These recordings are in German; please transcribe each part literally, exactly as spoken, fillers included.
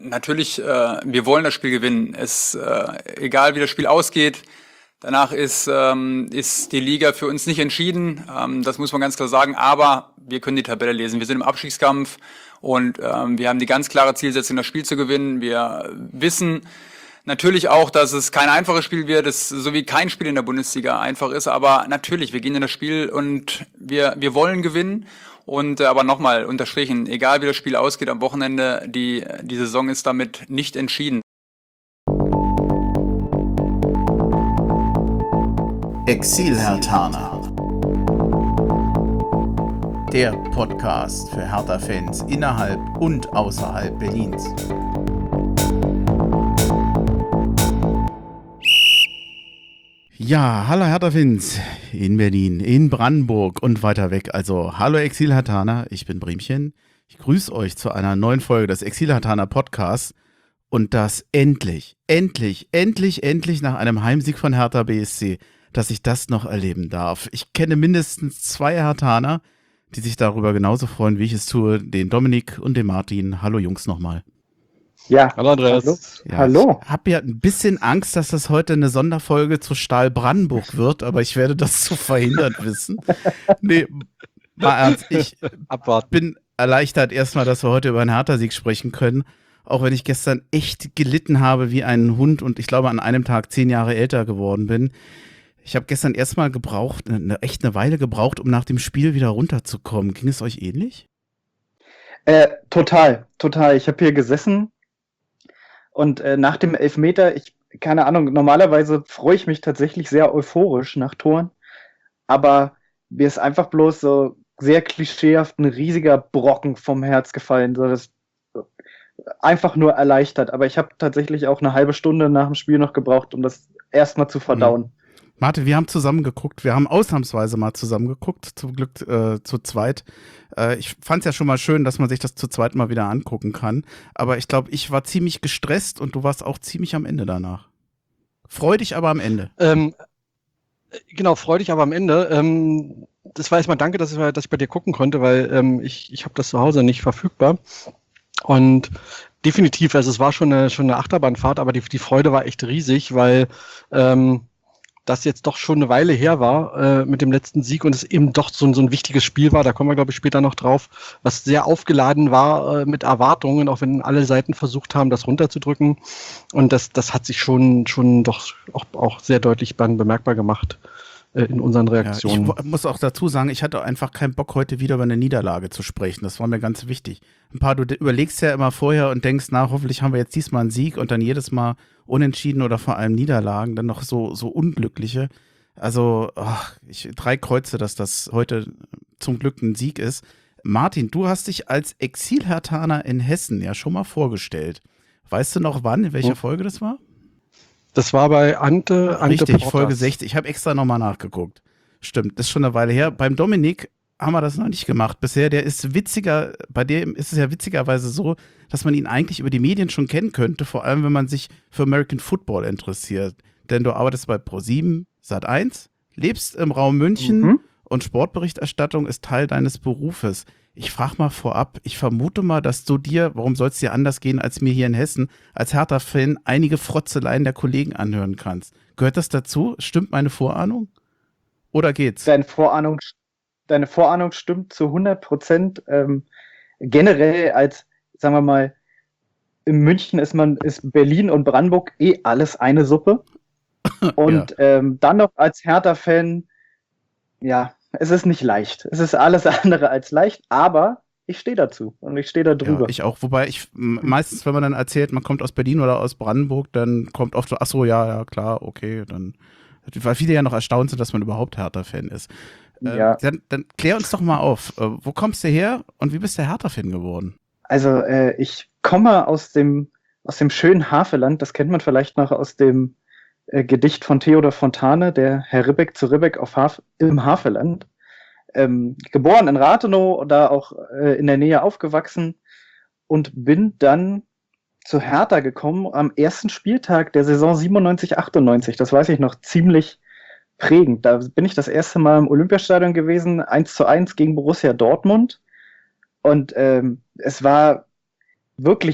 Natürlich, äh, wir wollen das Spiel gewinnen. Es, äh, egal wie das Spiel ausgeht, danach ist, ähm, ist die Liga für uns nicht entschieden. Ähm, das muss man ganz klar sagen. Aber wir können die Tabelle lesen. Wir sind im Abstiegskampf und ähm, wir haben die ganz klare Zielsetzung, das Spiel zu gewinnen. Wir wissen natürlich auch, dass es kein einfaches Spiel wird, es, so wie kein Spiel in der Bundesliga einfach ist. Aber natürlich, wir gehen in das Spiel und wir, wir wollen gewinnen. Und äh, aber nochmal unterstrichen, egal wie das Spiel ausgeht am Wochenende, die, die Saison ist damit nicht entschieden. Exil-Herthaner, der Podcast für Hertha-Fans innerhalb und außerhalb Berlins. Ja, hallo Hertha-Fans in Berlin, in Brandenburg und weiter weg. Also, hallo Exil-Herthaner, ich bin Bremchen. Ich grüße euch zu einer neuen Folge des Exil-Herthaner Podcasts. Und das endlich, endlich, endlich, endlich nach einem Heimsieg von Hertha B S C, dass ich das noch erleben darf. Ich kenne mindestens zwei Herthaner, die sich darüber genauso freuen, wie ich es tue, den Dominik und den Martin. Hallo Jungs nochmal. Ja, hallo Andreas. Hallo. Ja, hallo. Ich habe ja ein bisschen Angst, dass das heute eine Sonderfolge zu Stahl Brandenburg wird, aber ich werde das zu verhindern wissen. Nee, mal ernst, ich Abwarten. bin erleichtert erstmal, dass wir heute über einen Hertha-Sieg sprechen können, auch wenn ich gestern echt gelitten habe wie ein Hund und ich glaube an einem Tag zehn Jahre älter geworden bin. Ich habe gestern erstmal gebraucht, eine, echt eine Weile gebraucht, um nach dem Spiel wieder runterzukommen. Ging es euch ähnlich? Äh, total, total. Ich habe hier gesessen und äh, nach dem Elfmeter, ich, keine Ahnung, normalerweise freue ich mich tatsächlich sehr euphorisch nach Toren, aber mir ist einfach bloß so sehr klischeehaft ein riesiger Brocken vom Herz gefallen, so das einfach nur erleichtert, aber ich habe tatsächlich auch eine halbe Stunde nach dem Spiel noch gebraucht, um das erstmal zu verdauen. Mhm. Martin, wir haben zusammen geguckt, wir haben ausnahmsweise mal zusammen geguckt, zum Glück äh, zu zweit. Äh, ich fand es ja schon mal schön, dass man sich das zu zweit mal wieder angucken kann, aber ich glaube, ich war ziemlich gestresst und du warst auch ziemlich am Ende danach. Freu dich aber am Ende. Ähm, genau, freu dich aber am Ende. Ähm, das war erstmal danke, dass ich, dass ich bei dir gucken konnte, weil ähm, ich, ich habe das zu Hause nicht verfügbar. Und definitiv, also es war schon eine, schon eine Achterbahnfahrt, aber die, die Freude war echt riesig, weil ähm, das jetzt doch schon eine Weile her war äh, mit dem letzten Sieg und es eben doch so, so ein wichtiges Spiel war, da kommen wir glaube ich später noch drauf, was sehr aufgeladen war äh, mit Erwartungen, auch wenn alle Seiten versucht haben, das runterzudrücken und das, das hat sich schon, schon doch auch, auch sehr deutlich bemerkbar gemacht äh, in unseren Reaktionen. Ja, ich muss auch dazu sagen, ich hatte einfach keinen Bock, heute wieder über eine Niederlage zu sprechen, das war mir ganz wichtig. Ein paar, du überlegst ja immer vorher und denkst, na, hoffentlich haben wir jetzt diesmal einen Sieg und dann jedes Mal Unentschieden oder vor allem Niederlagen, dann noch so, so unglückliche. Also, ach, ich drei Kreuze, dass das heute zum Glück ein Sieg ist. Martin, du hast dich als Exil-Herthaner in Hessen ja schon mal vorgestellt. Weißt du noch wann, in welcher hm. Folge das war? Das war bei Ante, Ante Richtig, Portas. Folge sechzig. Ich habe extra nochmal nachgeguckt. Stimmt, das ist schon eine Weile her. Beim Dominik haben wir das noch nicht gemacht bisher. Der ist witziger, bei dem ist es ja witzigerweise so, dass man ihn eigentlich über die Medien schon kennen könnte, vor allem wenn man sich für American Football interessiert. Denn du arbeitest bei ProSieben, Sat eins, lebst im Raum München mhm. und Sportberichterstattung ist Teil deines Berufes. Ich frage mal vorab, ich vermute mal, dass du dir, warum soll es dir anders gehen als mir hier in Hessen, als Hertha-Fan einige Frotzeleien der Kollegen anhören kannst. Gehört das dazu? Stimmt meine Vorahnung? Oder geht's? Deine Vorahnung, deine Vorahnung stimmt zu hundert Prozent. Ähm, generell als, sagen wir mal, in München ist man, ist Berlin und Brandenburg eh alles eine Suppe. Und ja. ähm, dann noch als Hertha-Fan, ja, es ist nicht leicht. Es ist alles andere als leicht, aber ich stehe dazu und ich stehe da drüber. Ja, ich auch, wobei ich meistens, wenn man dann erzählt, man kommt aus Berlin oder aus Brandenburg, dann kommt oft so, ach so, ja, ja, klar, okay, dann, weil viele ja noch erstaunt sind, dass man überhaupt Hertha-Fan ist. Äh, ja. dann, dann klär uns doch mal auf, äh, wo kommst du her und wie bist du Hertha-Fan geworden? Also äh, ich komme aus dem, aus dem schönen Havelland, das kennt man vielleicht noch aus dem äh, Gedicht von Theodor Fontane, der Herr Ribbeck zu Ribbeck auf Haf- im Havelland. Ähm, geboren in Rathenow, da auch äh, in der Nähe aufgewachsen und bin dann zu Hertha gekommen am ersten Spieltag der Saison siebenundneunzig achtundneunzig. Das weiß ich noch ziemlich prägend. Da bin ich das erste Mal im Olympiastadion gewesen, eins zu eins gegen Borussia Dortmund. Und ähm, es war wirklich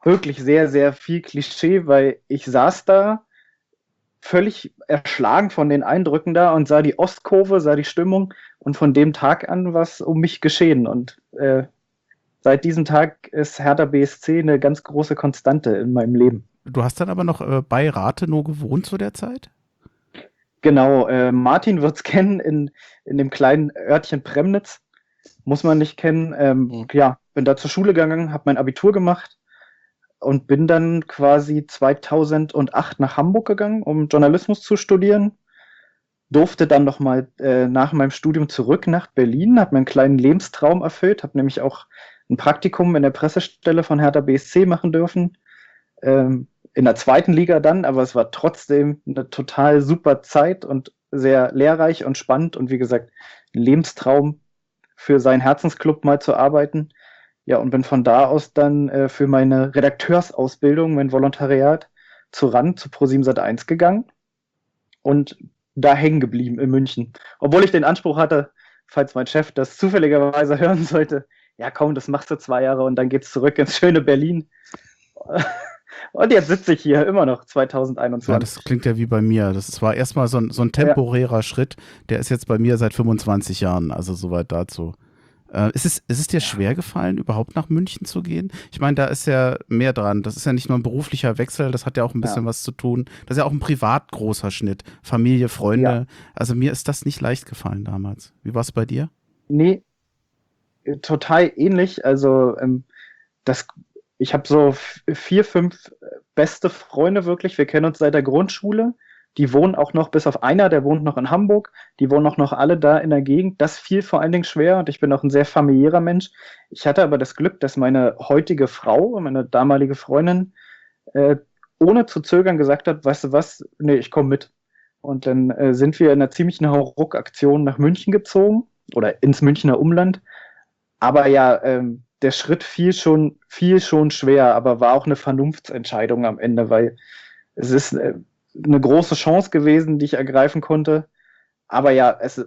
wirklich sehr, sehr viel Klischee, weil ich saß da völlig erschlagen von den Eindrücken da und sah die Ostkurve, sah die Stimmung und von dem Tag an war es um mich geschehen. Und äh, seit diesem Tag ist Hertha B S C eine ganz große Konstante in meinem Leben. Du hast dann aber noch äh, bei Rathenow gewohnt zu der Zeit? Genau, äh, Martin wird es kennen in, in dem kleinen Örtchen Premnitz. Muss man nicht kennen. Ähm, Mhm. Ja, bin da zur Schule gegangen, habe mein Abitur gemacht und bin dann quasi zweitausendacht nach Hamburg gegangen, um Journalismus zu studieren. Durfte dann nochmal äh, nach meinem Studium zurück nach Berlin, habe meinen kleinen Lebenstraum erfüllt, habe nämlich auch ein Praktikum in der Pressestelle von Hertha B S C machen dürfen. Ähm, in der zweiten Liga dann, aber es war trotzdem eine total super Zeit und sehr lehrreich und spannend und wie gesagt, ein Lebenstraum für seinen Herzensclub mal zu arbeiten. Ja, und bin von da aus dann äh, für meine Redakteursausbildung, mein Volontariat zu R A N, zu ProSieben Sat eins gegangen und da hängen geblieben in München. Obwohl ich den Anspruch hatte, falls mein Chef das zufälligerweise hören sollte, ja komm, das machst du zwei Jahre und dann geht's zurück ins schöne Berlin. Und jetzt sitze ich hier immer noch Ja, zweitausendeinundzwanzig. das klingt ja wie bei mir. Das war erstmal so ein, so ein temporärer Schritt. Der ist jetzt bei mir seit fünfundzwanzig Jahren, also soweit dazu. Äh, ist, es, ist es dir schwer gefallen, überhaupt nach München zu gehen? Ich meine, da ist ja mehr dran. Das ist ja nicht nur ein beruflicher Wechsel, das hat ja auch ein bisschen Ja. was zu tun. Das ist ja auch ein privat großer Schnitt. Familie, Freunde. Ja. Also mir ist das nicht leicht gefallen damals. Wie war es bei dir? Nee, äh, total ähnlich. Also ähm, das, ich habe so f- vier, fünf beste Freunde wirklich. Wir kennen uns seit der Grundschule. Die wohnen auch noch, bis auf einer, der wohnt noch in Hamburg. Die wohnen auch noch alle da in der Gegend. Das fiel vor allen Dingen schwer und ich bin auch ein sehr familiärer Mensch. Ich hatte aber das Glück, dass meine heutige Frau, meine damalige Freundin, äh, ohne zu zögern gesagt hat, weißt du was, nee, ich komme mit. Und dann äh, sind wir in einer ziemlichen Hauruck-Aktion nach München gezogen oder ins Münchner Umland. Aber ja, ähm, der Schritt fiel schon, fiel schon schwer, aber war auch eine Vernunftsentscheidung am Ende, weil es ist äh, eine große Chance gewesen, die ich ergreifen konnte. Aber ja, es,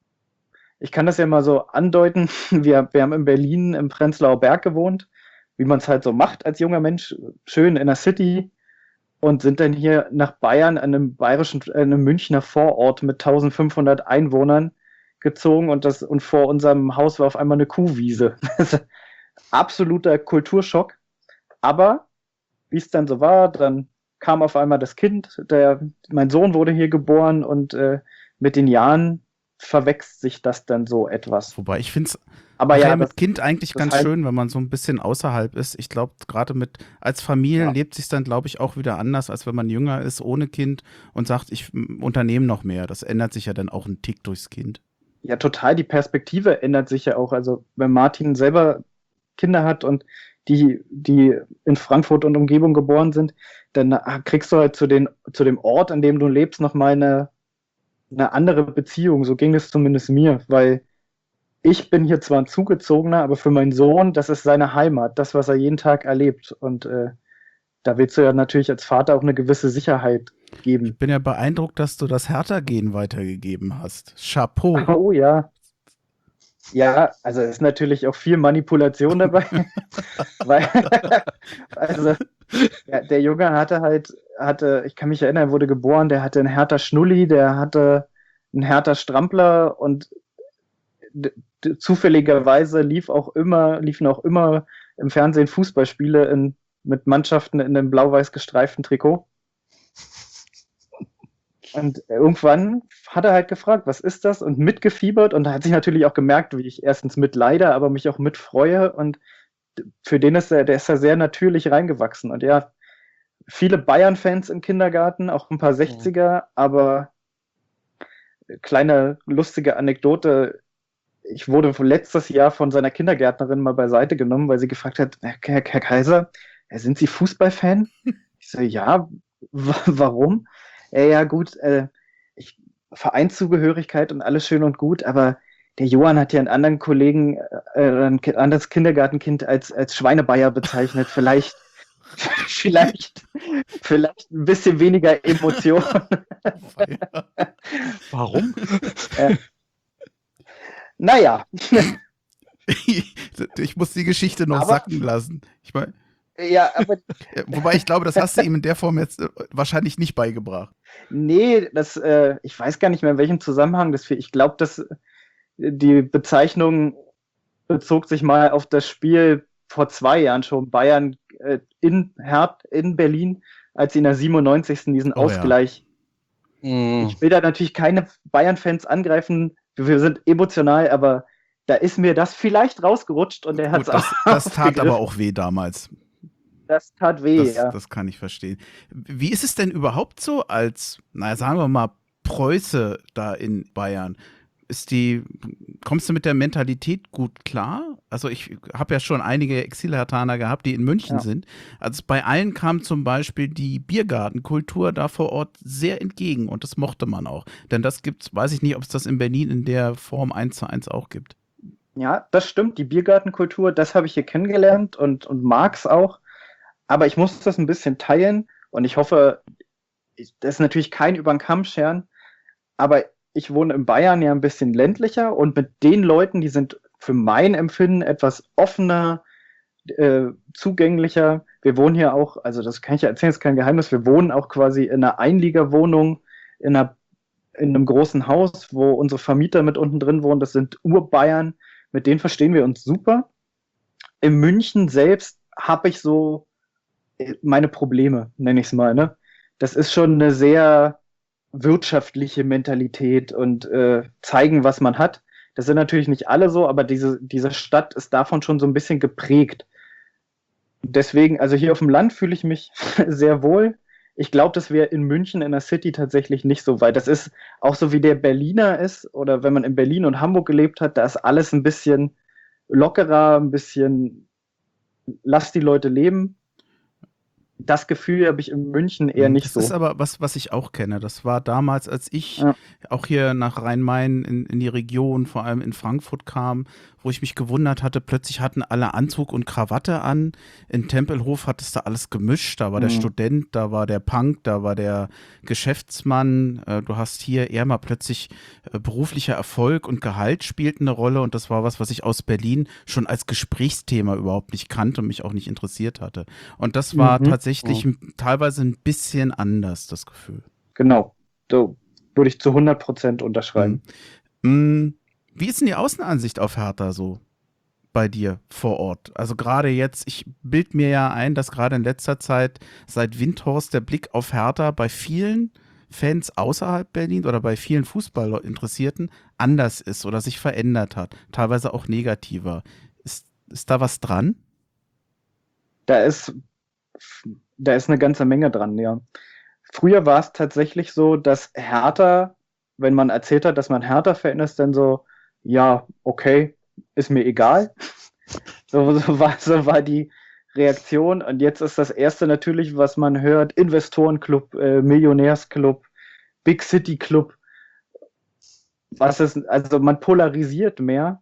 ich kann das ja mal so andeuten. Wir, wir haben in Berlin im Prenzlauer Berg gewohnt, wie man es halt so macht als junger Mensch, schön in der City und sind dann hier nach Bayern, an einem bayerischen, äh, einem Münchner Vorort mit eintausendfünfhundert Einwohnern gezogen und das und vor unserem Haus war auf einmal eine Kuhwiese. Absoluter Kulturschock. Aber wie es dann so war, dann kam auf einmal das Kind, der, mein Sohn wurde hier geboren und äh, mit den Jahren verwächst sich das dann so etwas. Wobei ich finde es Aber ja ja, mit das, Kind eigentlich das ganz heißt- schön, wenn man so ein bisschen außerhalb ist. Ich glaube, gerade mit als Familie Ja. lebt sich dann, glaube ich, auch wieder anders, als wenn man jünger ist, ohne Kind und sagt, ich mm, unternehme noch mehr. Das ändert sich ja dann auch ein Tick durchs Kind. ja, total, die Perspektive ändert sich ja auch. Also wenn Martin selber Kinder hat und die, die in Frankfurt und Umgebung geboren sind, dann ah, kriegst du halt zu, den, zu dem Ort, an dem du lebst, nochmal eine, eine andere Beziehung. So ging es zumindest mir, weil ich bin hier zwar ein Zugezogener, aber für meinen Sohn, das ist seine Heimat, das, was er jeden Tag erlebt. Und äh, da willst du ja natürlich als Vater auch eine gewisse Sicherheit geben. Ich bin ja beeindruckt, dass du das Hertha-Gen weitergegeben hast. Chapeau. Oh ja. Ja, also ist natürlich auch viel Manipulation dabei. Weil, also, ja, der Junge hatte halt, hatte, ich kann mich erinnern, er wurde geboren, der hatte einen Hertha Schnulli, der hatte einen Hertha Strampler und d- d- zufälligerweise lief auch immer, liefen auch immer im Fernsehen Fußballspiele in, mit Mannschaften in einem blau-weiß gestreiften Trikot. Und irgendwann hat er halt gefragt, was ist das? Und mitgefiebert und da hat sich natürlich auch gemerkt, wie ich erstens mitleide, aber mich auch mitfreue. Und für den ist er, der ist ja sehr natürlich reingewachsen. Und ja, viele Bayern-Fans im Kindergarten, auch ein paar sechziger, aber kleine lustige Anekdote. Ich wurde letztes Jahr von seiner Kindergärtnerin mal beiseite genommen, weil sie gefragt hat, Herr, Herr Kaiser, sind Sie Fußballfan? Ich so, ja, w- warum? Ja, ja, gut, äh, ich, Vereinszugehörigkeit und alles schön und gut, aber der Johann hat ja einen anderen Kollegen, äh, ein ki- anderes Kindergartenkind als, als Schweinebeier bezeichnet. Vielleicht, vielleicht, vielleicht ein bisschen weniger Emotion. Warum? Naja, Ich muss die Geschichte noch Aber- sacken lassen. Ich meine, Ja, aber Ja, wobei ich glaube, das hast du ihm in der Form jetzt äh, wahrscheinlich nicht beigebracht. nee, das, äh, ich weiß gar nicht mehr, in welchem Zusammenhang das für. Ich glaube, dass die Bezeichnung bezog sich mal auf das Spiel vor zwei Jahren schon, Bayern äh, in Herd, in Berlin, als sie in der siebenundneunzigsten diesen Oh ja. Ausgleich. Hm. Ich will da natürlich keine Bayern-Fans angreifen, wir sind emotional, aber da ist mir das vielleicht rausgerutscht und er hat Gut, es das, auch das tat aber aufgegriffen. auch weh damals. Das tat weh, Das, ja. das kann ich verstehen. Wie ist es denn überhaupt so als, naja, sagen wir mal, Preuße da in Bayern? Ist die, kommst du mit der Mentalität gut klar? Also ich habe ja schon einige Exil-Hertaner gehabt, die in München Ja. sind. Also bei allen kam zum Beispiel die Biergartenkultur da vor Ort sehr entgegen und das mochte man auch. Denn das gibt's, weiß ich nicht, ob es das in Berlin in der Form eins zu eins auch gibt. Ja, das stimmt, die Biergartenkultur, das habe ich hier kennengelernt und, und mag es auch. Aber ich muss das ein bisschen teilen und ich hoffe, ich, das ist natürlich kein über den Kamm scheren, aber ich wohne in Bayern ja ein bisschen ländlicher und mit den Leuten, die sind für mein Empfinden etwas offener, äh, zugänglicher. Wir wohnen hier auch, also das kann ich ja erzählen, ist kein Geheimnis, wir wohnen auch quasi in einer Einliegerwohnung, in, einer, in einem großen Haus, wo unsere Vermieter mit unten drin wohnen, das sind Urbayern, mit denen verstehen wir uns super. In München selbst habe ich so meine Probleme, nenne ich es mal. Ne? Das ist schon eine sehr wirtschaftliche Mentalität und äh, zeigen, was man hat. Das sind natürlich nicht alle so, aber diese, diese Stadt ist davon schon so ein bisschen geprägt. Deswegen, also hier auf dem Land fühle ich mich sehr wohl. Ich glaube, das wäre in München in der City tatsächlich nicht so weit. Das ist auch so, wie der Berliner ist oder wenn man in Berlin und Hamburg gelebt hat, da ist alles ein bisschen lockerer, ein bisschen lass die Leute leben. Das Gefühl habe ich in München eher nicht das so. Das ist aber was, was ich auch kenne. Das war damals, als ich Ja. auch hier nach Rhein-Main in, in die Region, vor allem in Frankfurt kam, wo ich mich gewundert hatte, plötzlich hatten alle Anzug und Krawatte an. In Tempelhof hattest du alles gemischt. Da war der Mhm. Student, da war der Punk, da war der Geschäftsmann. Äh, Du hast hier eher mal plötzlich äh, beruflicher Erfolg und Gehalt spielten eine Rolle. Und das war was, was ich aus Berlin schon als Gesprächsthema überhaupt nicht kannte und mich auch nicht interessiert hatte. Und das war Mhm. tatsächlich m- teilweise ein bisschen anders, das Gefühl. Genau. So würde ich zu hundert Prozent unterschreiben. Mm, Wie ist denn die Außenansicht auf Hertha so bei dir vor Ort? Also gerade jetzt, ich bild mir ja ein, dass gerade in letzter Zeit seit Windhorst der Blick auf Hertha bei vielen Fans außerhalb Berlin oder bei vielen Fußballinteressierten anders ist oder sich verändert hat, teilweise auch negativer. Ist, ist da was dran? Da ist, da ist eine ganze Menge dran, ja. Früher war es tatsächlich so, dass Hertha, wenn man erzählt hat, dass man Hertha-Fan ist, dann so, ja, okay, ist mir egal. So, so, war, so war die Reaktion. Und jetzt ist das Erste natürlich, was man hört, Investorenclub, äh, Millionärsclub, Big City Club. Was ist, also man polarisiert mehr.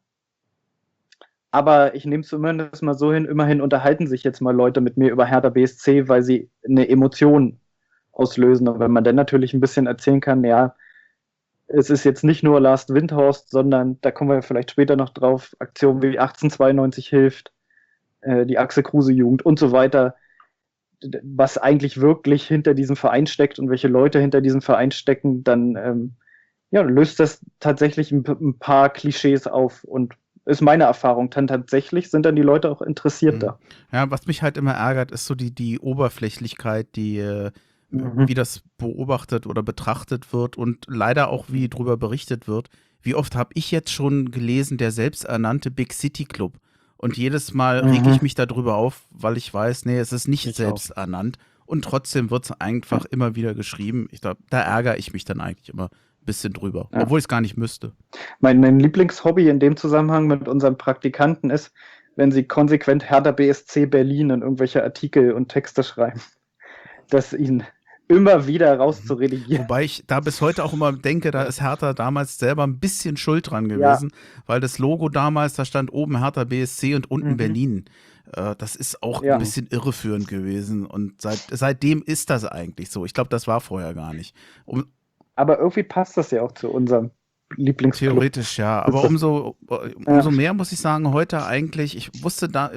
Aber ich nehme es zumindest mal so hin, immerhin unterhalten sich jetzt mal Leute mit mir über Hertha B S C, weil sie eine Emotion auslösen. Und wenn man dann natürlich ein bisschen erzählen kann, ja, es ist jetzt nicht nur Last Windhorst, sondern da kommen wir vielleicht später noch drauf, Aktionen wie achtzehnhundertzweiundneunzig hilft, äh, die Axel Kruse Jugend und so weiter, was eigentlich wirklich hinter diesem Verein steckt und welche Leute hinter diesem Verein stecken, dann ähm, ja, löst das tatsächlich ein, ein paar Klischees auf und ist meine Erfahrung. Dann tatsächlich sind dann die Leute auch interessiert da. Ja, was mich halt immer ärgert, ist so die, die Oberflächlichkeit, die äh, Mhm. wie das beobachtet oder betrachtet wird und leider auch wie drüber berichtet wird. Wie oft habe ich jetzt schon gelesen, der selbsternannte Big City Club. Und jedes Mal Mhm. rege ich mich darüber auf, weil ich weiß, nee, es ist nicht Ich selbst ernannt. Und trotzdem wird es einfach immer wieder geschrieben. Ich glaube, da ärgere ich mich dann eigentlich immer ein bisschen drüber, Ja. obwohl ich es gar nicht müsste. Mein, mein Lieblingshobby in dem Zusammenhang mit unseren Praktikanten ist, wenn sie konsequent Hertha B S C Berlin in irgendwelche Artikel und Texte schreiben, das ihnen immer wieder rauszuredigieren. Wobei ich da bis heute auch immer denke, da ist Hertha damals selber ein bisschen schuld dran gewesen, weil das Logo damals, da stand oben Hertha B S C und unten Mhm. Berlin. Äh, das ist auch Ja. ein bisschen irreführend gewesen und seit, seitdem ist das eigentlich so. Ich glaube, das war vorher gar nicht. Um, Aber irgendwie passt das ja auch zu unserem Lieblingsclub. Theoretisch ja, aber umso, umso mehr muss ich sagen, heute eigentlich, ich wusste da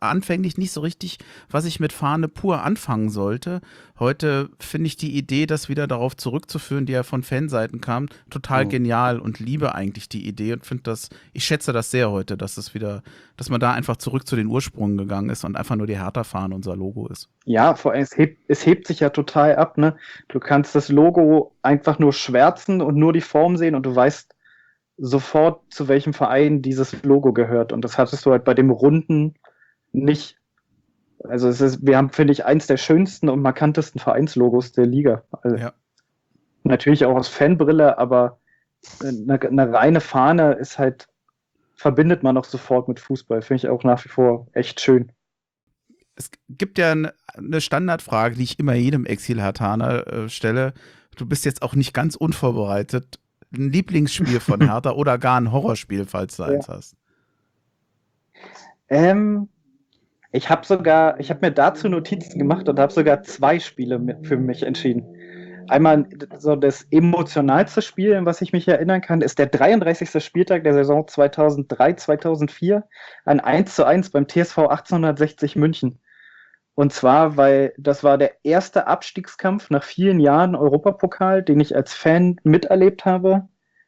anfänglich nicht so richtig, was ich mit Fahne pur anfangen sollte. Heute finde ich die Idee, das wieder darauf zurückzuführen, die ja von Fanseiten kam, total Mhm. genial und liebe eigentlich die Idee und finde das, ich schätze das sehr heute, dass es wieder, dass man da einfach zurück zu den Ursprüngen gegangen ist und einfach nur die Hertha-Fahne unser Logo ist. Ja, vor allem, es hebt, es hebt sich ja total ab, ne? Du kannst das Logo einfach nur schwärzen und nur die Form sehen und du weißt sofort, zu welchem Verein dieses Logo gehört. Und das hattest du halt bei dem Runden nicht. Also es ist, wir haben, finde ich, eins der schönsten und markantesten Vereinslogos der Liga. Also Ja. natürlich auch aus Fanbrille, aber eine, eine reine Fahne ist halt, verbindet man auch sofort mit Fußball. Finde ich auch nach wie vor echt schön. Es gibt ja eine eine Standardfrage, die ich immer jedem Exil-Herthaner äh, stelle. Du bist jetzt auch nicht ganz unvorbereitet. Ein Lieblingsspiel von Hertha oder gar ein Horrorspiel, falls du Ja. eins hast. Ähm, ich habe sogar, ich habe mir dazu Notizen gemacht und habe sogar zwei Spiele mit, für mich entschieden. Einmal so das emotionalste Spiel, an was ich mich erinnern kann, ist der dreiunddreißigste Spieltag der Saison zweitausenddrei zweitausendvier, ein eins zu eins beim T S V achtzehnhundertsechzig München. Und zwar, weil das war der erste Abstiegskampf nach vielen Jahren Europapokal, den ich als Fan miterlebt habe.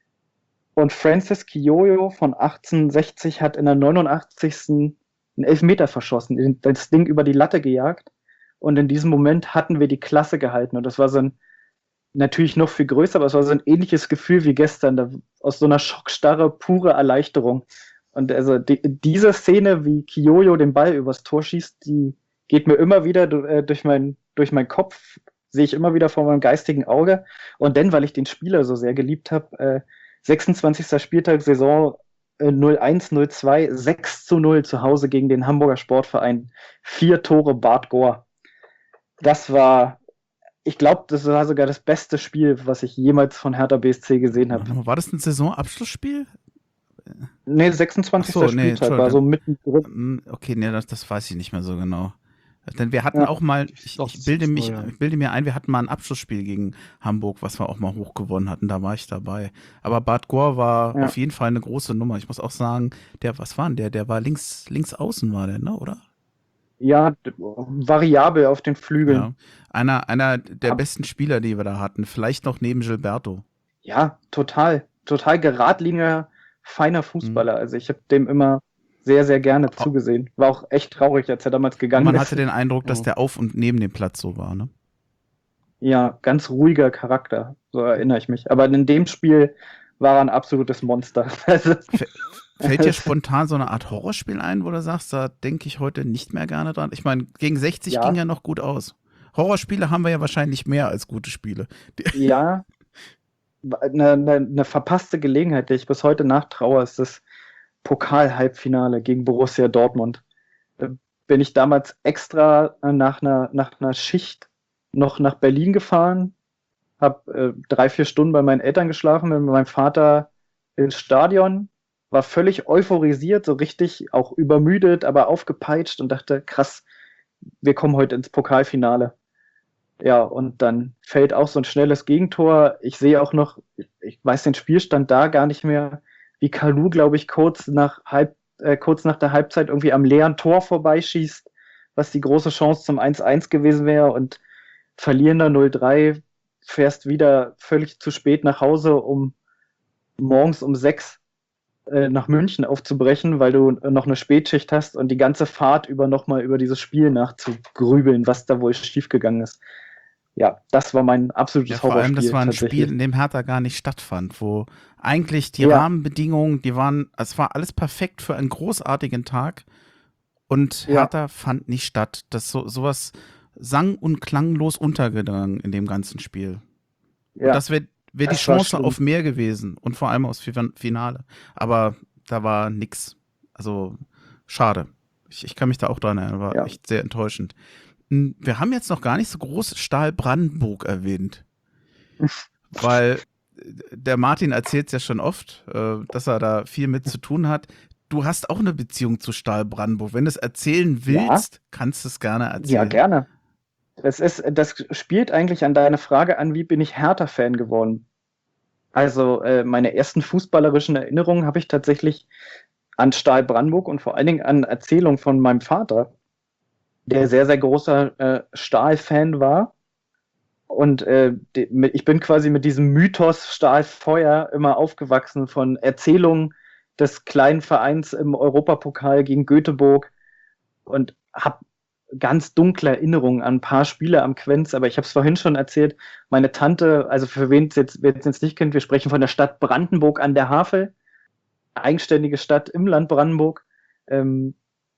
Und Francis Kiyoyo von achtzehnhundertsechzig hat in der neunundachtzigsten einen Elfmeter verschossen, das Ding über die Latte gejagt. Und in diesem Moment hatten wir die Klasse gehalten. Und das war so ein, natürlich noch viel größer, aber es war so ein ähnliches Gefühl wie gestern, da, aus so einer Schockstarre, pure Erleichterung. Und also die, diese Szene, wie Kiyoyo den Ball übers Tor schießt, die geht mir immer wieder äh, durch, mein, durch meinen Kopf, sehe ich immer wieder vor meinem geistigen Auge. Und dann, weil ich den Spieler so sehr geliebt habe, äh, sechsundzwanzigster Spieltag, Saison äh, null eins null zwei, sechs zu null zu Hause gegen den Hamburger Sportverein. Vier Tore Bart Gohr. Das war, ich glaube, das war sogar das beste Spiel, was ich jemals von Hertha B S C gesehen habe. Warte mal, war das ein Saisonabschlussspiel? Nee, sechsundzwanzigster Ach so, nee, Spieltag war so mittendrin. Mm, Okay, nee, das, das weiß ich nicht mehr so genau. Denn wir hatten Ja. auch mal, ich, Doch, ich, bilde das ist mich, so, ja. ich bilde mir ein, wir hatten mal ein Abschlussspiel gegen Hamburg, was wir auch mal hoch gewonnen hatten, da war ich dabei. Aber Bart Gohr war Ja. auf jeden Fall eine große Nummer. Ich muss auch sagen, der, was war denn der? Der war links, links außen war der, ne, oder? Ja, d- variabel auf den Flügeln. Ja. Einer, einer der Ab- besten Spieler, die wir da hatten. Vielleicht noch neben Gilberto. Ja, total. Total geradliniger, feiner Fußballer. Also ich habe dem immer sehr, sehr gerne zugesehen. War auch echt traurig, als er damals gegangen Man ist. hatte den Eindruck, dass Ja. der auf und neben dem Platz so war, ne? Ja, ganz ruhiger Charakter, so erinnere ich mich. Aber in dem Spiel war er ein absolutes Monster. Also, Fällt dir spontan so eine Art Horrorspiel ein, wo du sagst, da denke ich heute nicht mehr gerne dran? Ich meine, gegen sechzig Ja. ging ja noch gut aus. Horrorspiele haben wir ja wahrscheinlich mehr als gute Spiele. Die- ja, eine, eine, eine verpasste Gelegenheit, der ich bis heute nachtraue, ist das Pokal-Halbfinale gegen Borussia Dortmund. Da bin ich damals extra äh, nach einer, nach einer Schicht noch nach Berlin gefahren, habe äh, drei, vier Stunden bei meinen Eltern geschlafen, bin mit meinem Vater ins Stadion, war völlig euphorisiert, so richtig auch übermüdet, aber aufgepeitscht und dachte, krass, wir kommen heute ins Pokalfinale. Ja, und dann fällt auch so ein schnelles Gegentor. Ich sehe auch noch, ich weiß den Spielstand da gar nicht mehr, wie Kalou, glaube ich, kurz nach, halb, äh, kurz nach der Halbzeit irgendwie am leeren Tor vorbeischießt, was die große Chance zum eins eins gewesen wäre. Und verlierender null drei, fährst wieder völlig zu spät nach Hause, um morgens um sechs äh, nach München aufzubrechen, weil du noch eine Spätschicht hast und die ganze Fahrt über nochmal über dieses Spiel nachzugrübeln, was da wohl schiefgegangen ist. Ja, das war mein absolutes Ja, vor allem, das Horrorspiel war ein tatsächlich. Spiel, in dem Hertha gar nicht stattfand, wo eigentlich die Ja. Rahmenbedingungen, die waren, es war alles perfekt für einen großartigen Tag und Ja. Hertha fand nicht statt. Das so sowas sang- und klanglos untergegangen in dem ganzen Spiel. Ja, Und das wäre wär die das war Chance schlimm. auf mehr gewesen und vor allem aufs Fi- Finale. Aber da war nix. Also schade. Ich, ich kann mich da auch dran erinnern, war Ja. echt sehr enttäuschend. Hm, Wir haben jetzt noch gar nicht so groß Stahl Brandenburg erwähnt. Weil äh, der Martin erzählt es ja schon oft, äh, dass er da viel mit zu tun hat. Du hast auch eine Beziehung zu Stahl Brandenburg. Wenn du es erzählen willst, kannst du es gerne erzählen. Ja, gerne. Das ist, das spielt eigentlich an deine Frage an, wie bin ich Hertha-Fan geworden? Also äh, meine ersten fußballerischen Erinnerungen habe ich tatsächlich an Stahl Brandenburg und vor allen Dingen an Erzählungen von meinem Vater, der sehr, sehr großer äh, Stahl-Fan war. Und äh, die, mit, ich bin quasi mit diesem Mythos Stahlfeuer immer aufgewachsen von Erzählungen des kleinen Vereins im Europapokal gegen Göteborg und habe ganz dunkle Erinnerungen an ein paar Spiele am Quenz, aber ich habe es vorhin schon erzählt, meine Tante, also für wen es jetzt, jetzt nicht kennt, wir sprechen von der Stadt Brandenburg an der Havel, eigenständige Stadt im Land Brandenburg. Ähm,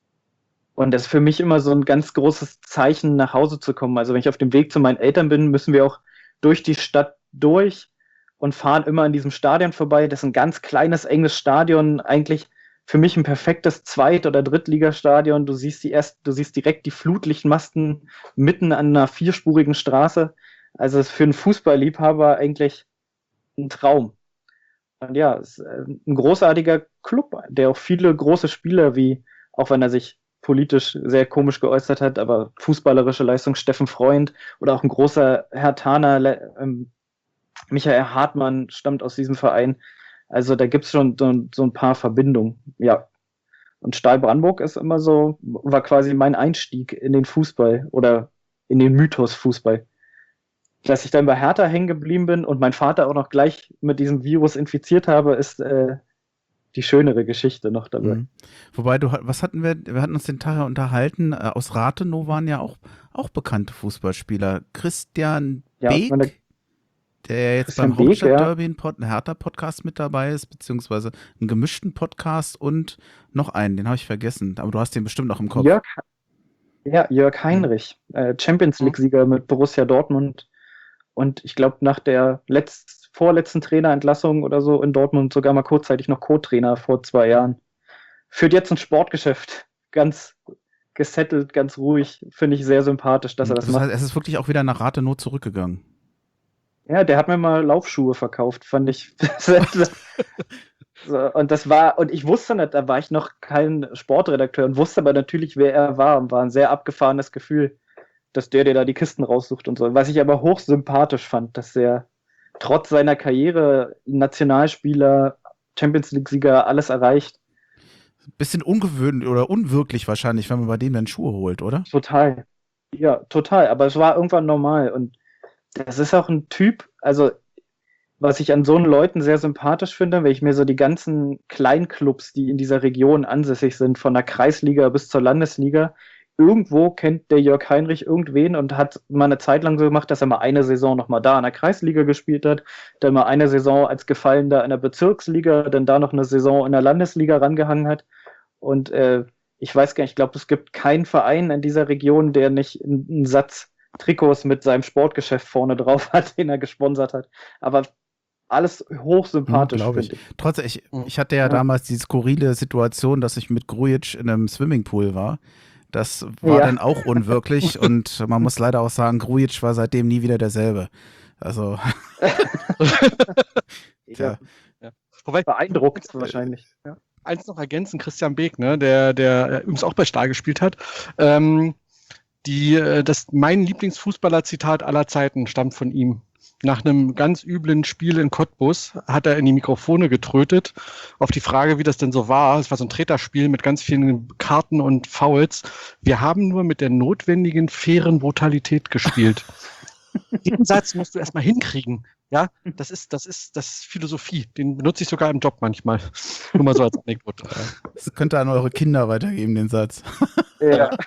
und das ist für mich immer so ein ganz großes Zeichen, nach Hause zu kommen. Also wenn ich auf dem Weg zu meinen Eltern bin, müssen wir auch durch die Stadt durch und fahren immer an diesem Stadion vorbei. Das ist ein ganz kleines, enges Stadion, eigentlich für mich ein perfektes Zweit- oder Drittligastadion. Du siehst die erst, du siehst direkt die Flutlichtmasten mitten an einer vierspurigen Straße. Also ist für einen Fußballliebhaber eigentlich ein Traum. Und ja, es ist ein großartiger Club, der auch viele große Spieler wie, auch wenn er sich politisch sehr komisch geäußert hat, aber fußballerische Leistung, Steffen Freund oder auch ein großer Herthaner, ähm, Michael Hartmann stammt aus diesem Verein. Also da gibt es schon so, so ein paar Verbindungen, ja. Und Stahl Brandenburg ist immer so, war quasi mein Einstieg in den Fußball oder in den Mythos Fußball. Dass ich dann bei Hertha hängen geblieben bin und mein Vater auch noch gleich mit diesem Virus infiziert habe, ist äh, die schönere Geschichte noch dabei. Mhm. Wobei, du, was hatten wir, wir hatten uns den Tag ja unterhalten, äh, aus Rathenow waren ja auch, auch bekannte Fußballspieler. Christian Ja, Beek, meine, der jetzt Christian beim Beek, ja. Hauptstadtderby ein Pod, ein Hertha-Podcast mit dabei ist, beziehungsweise einen gemischten Podcast und noch einen, den habe ich vergessen, aber du hast den bestimmt noch im Kopf. Jörg, ja, Jörg Heinrich, äh, Champions League-Sieger mit Borussia Dortmund und ich glaube nach der letzt, vorletzten Trainerentlassung oder so in Dortmund sogar mal kurzzeitig noch Co-Trainer vor zwei Jahren. Führt jetzt ein Sportgeschäft, ganz gesettelt, ganz ruhig, finde ich sehr sympathisch, dass er das, das macht. heißt, es ist wirklich auch wieder nach Rathenow zurückgegangen. Ja, der hat mir mal Laufschuhe verkauft, fand ich. So, und das war, und ich wusste nicht, da war ich noch kein Sportredakteur und wusste aber natürlich, wer er war und war ein sehr abgefahrenes Gefühl, dass der dir da die Kisten raussucht und so. Was ich aber hochsympathisch fand, dass er trotz seiner Karriere Nationalspieler, Champions League-Sieger, alles erreicht. Bisschen ungewöhnlich oder unwirklich wahrscheinlich, wenn man bei dem dann Schuhe holt, oder? Total. Ja, total. Aber es war irgendwann normal. Und das ist auch ein Typ, also was ich an so einen Leuten sehr sympathisch finde, wenn ich mir so die ganzen Kleinclubs, die in dieser Region ansässig sind, von der Kreisliga bis zur Landesliga, irgendwo kennt der Jörg Heinrich irgendwen und hat mal eine Zeit lang so gemacht, dass er mal eine Saison nochmal da in der Kreisliga gespielt hat, dann mal eine Saison als Gefallener in der Bezirksliga, dann da noch eine Saison in der Landesliga rangehangen hat. Und äh, ich weiß gar nicht, ich glaube, es gibt keinen Verein in dieser Region, der nicht einen, einen Satz Trikots mit seinem Sportgeschäft vorne drauf hat, den er gesponsert hat. Aber alles hochsympathisch, Hm, finde ich. ich. Trotzdem, ich, ich hatte ja, Ja. damals die skurrile Situation, dass ich mit Grujic in einem Swimmingpool war. Das war Ja. dann auch unwirklich und man muss leider auch sagen, Grujic war seitdem nie wieder derselbe. Also, Ja, Ja. Wobei, beeindruckt wahrscheinlich. Ja. eins noch ergänzen, Christian Beek, ne, der, der äh, übrigens auch bei Stahl gespielt hat. Ähm, die, äh, das, mein Lieblingsfußballer-Zitat aller Zeiten stammt von ihm. Nach einem ganz üblen Spiel in Cottbus hat er in die Mikrofone getrötet. Auf die Frage, wie das denn so war, es war so ein Treterspiel mit ganz vielen Karten und Fouls. Wir haben nur mit der notwendigen, fairen Brutalität gespielt. Den Satz musst du erstmal hinkriegen. Ja, das ist, das ist, das ist Philosophie. Den benutze ich sogar im Job manchmal. Nur mal so als Anekdote. das könnt ihr an eure Kinder weitergeben, den Satz. Ja.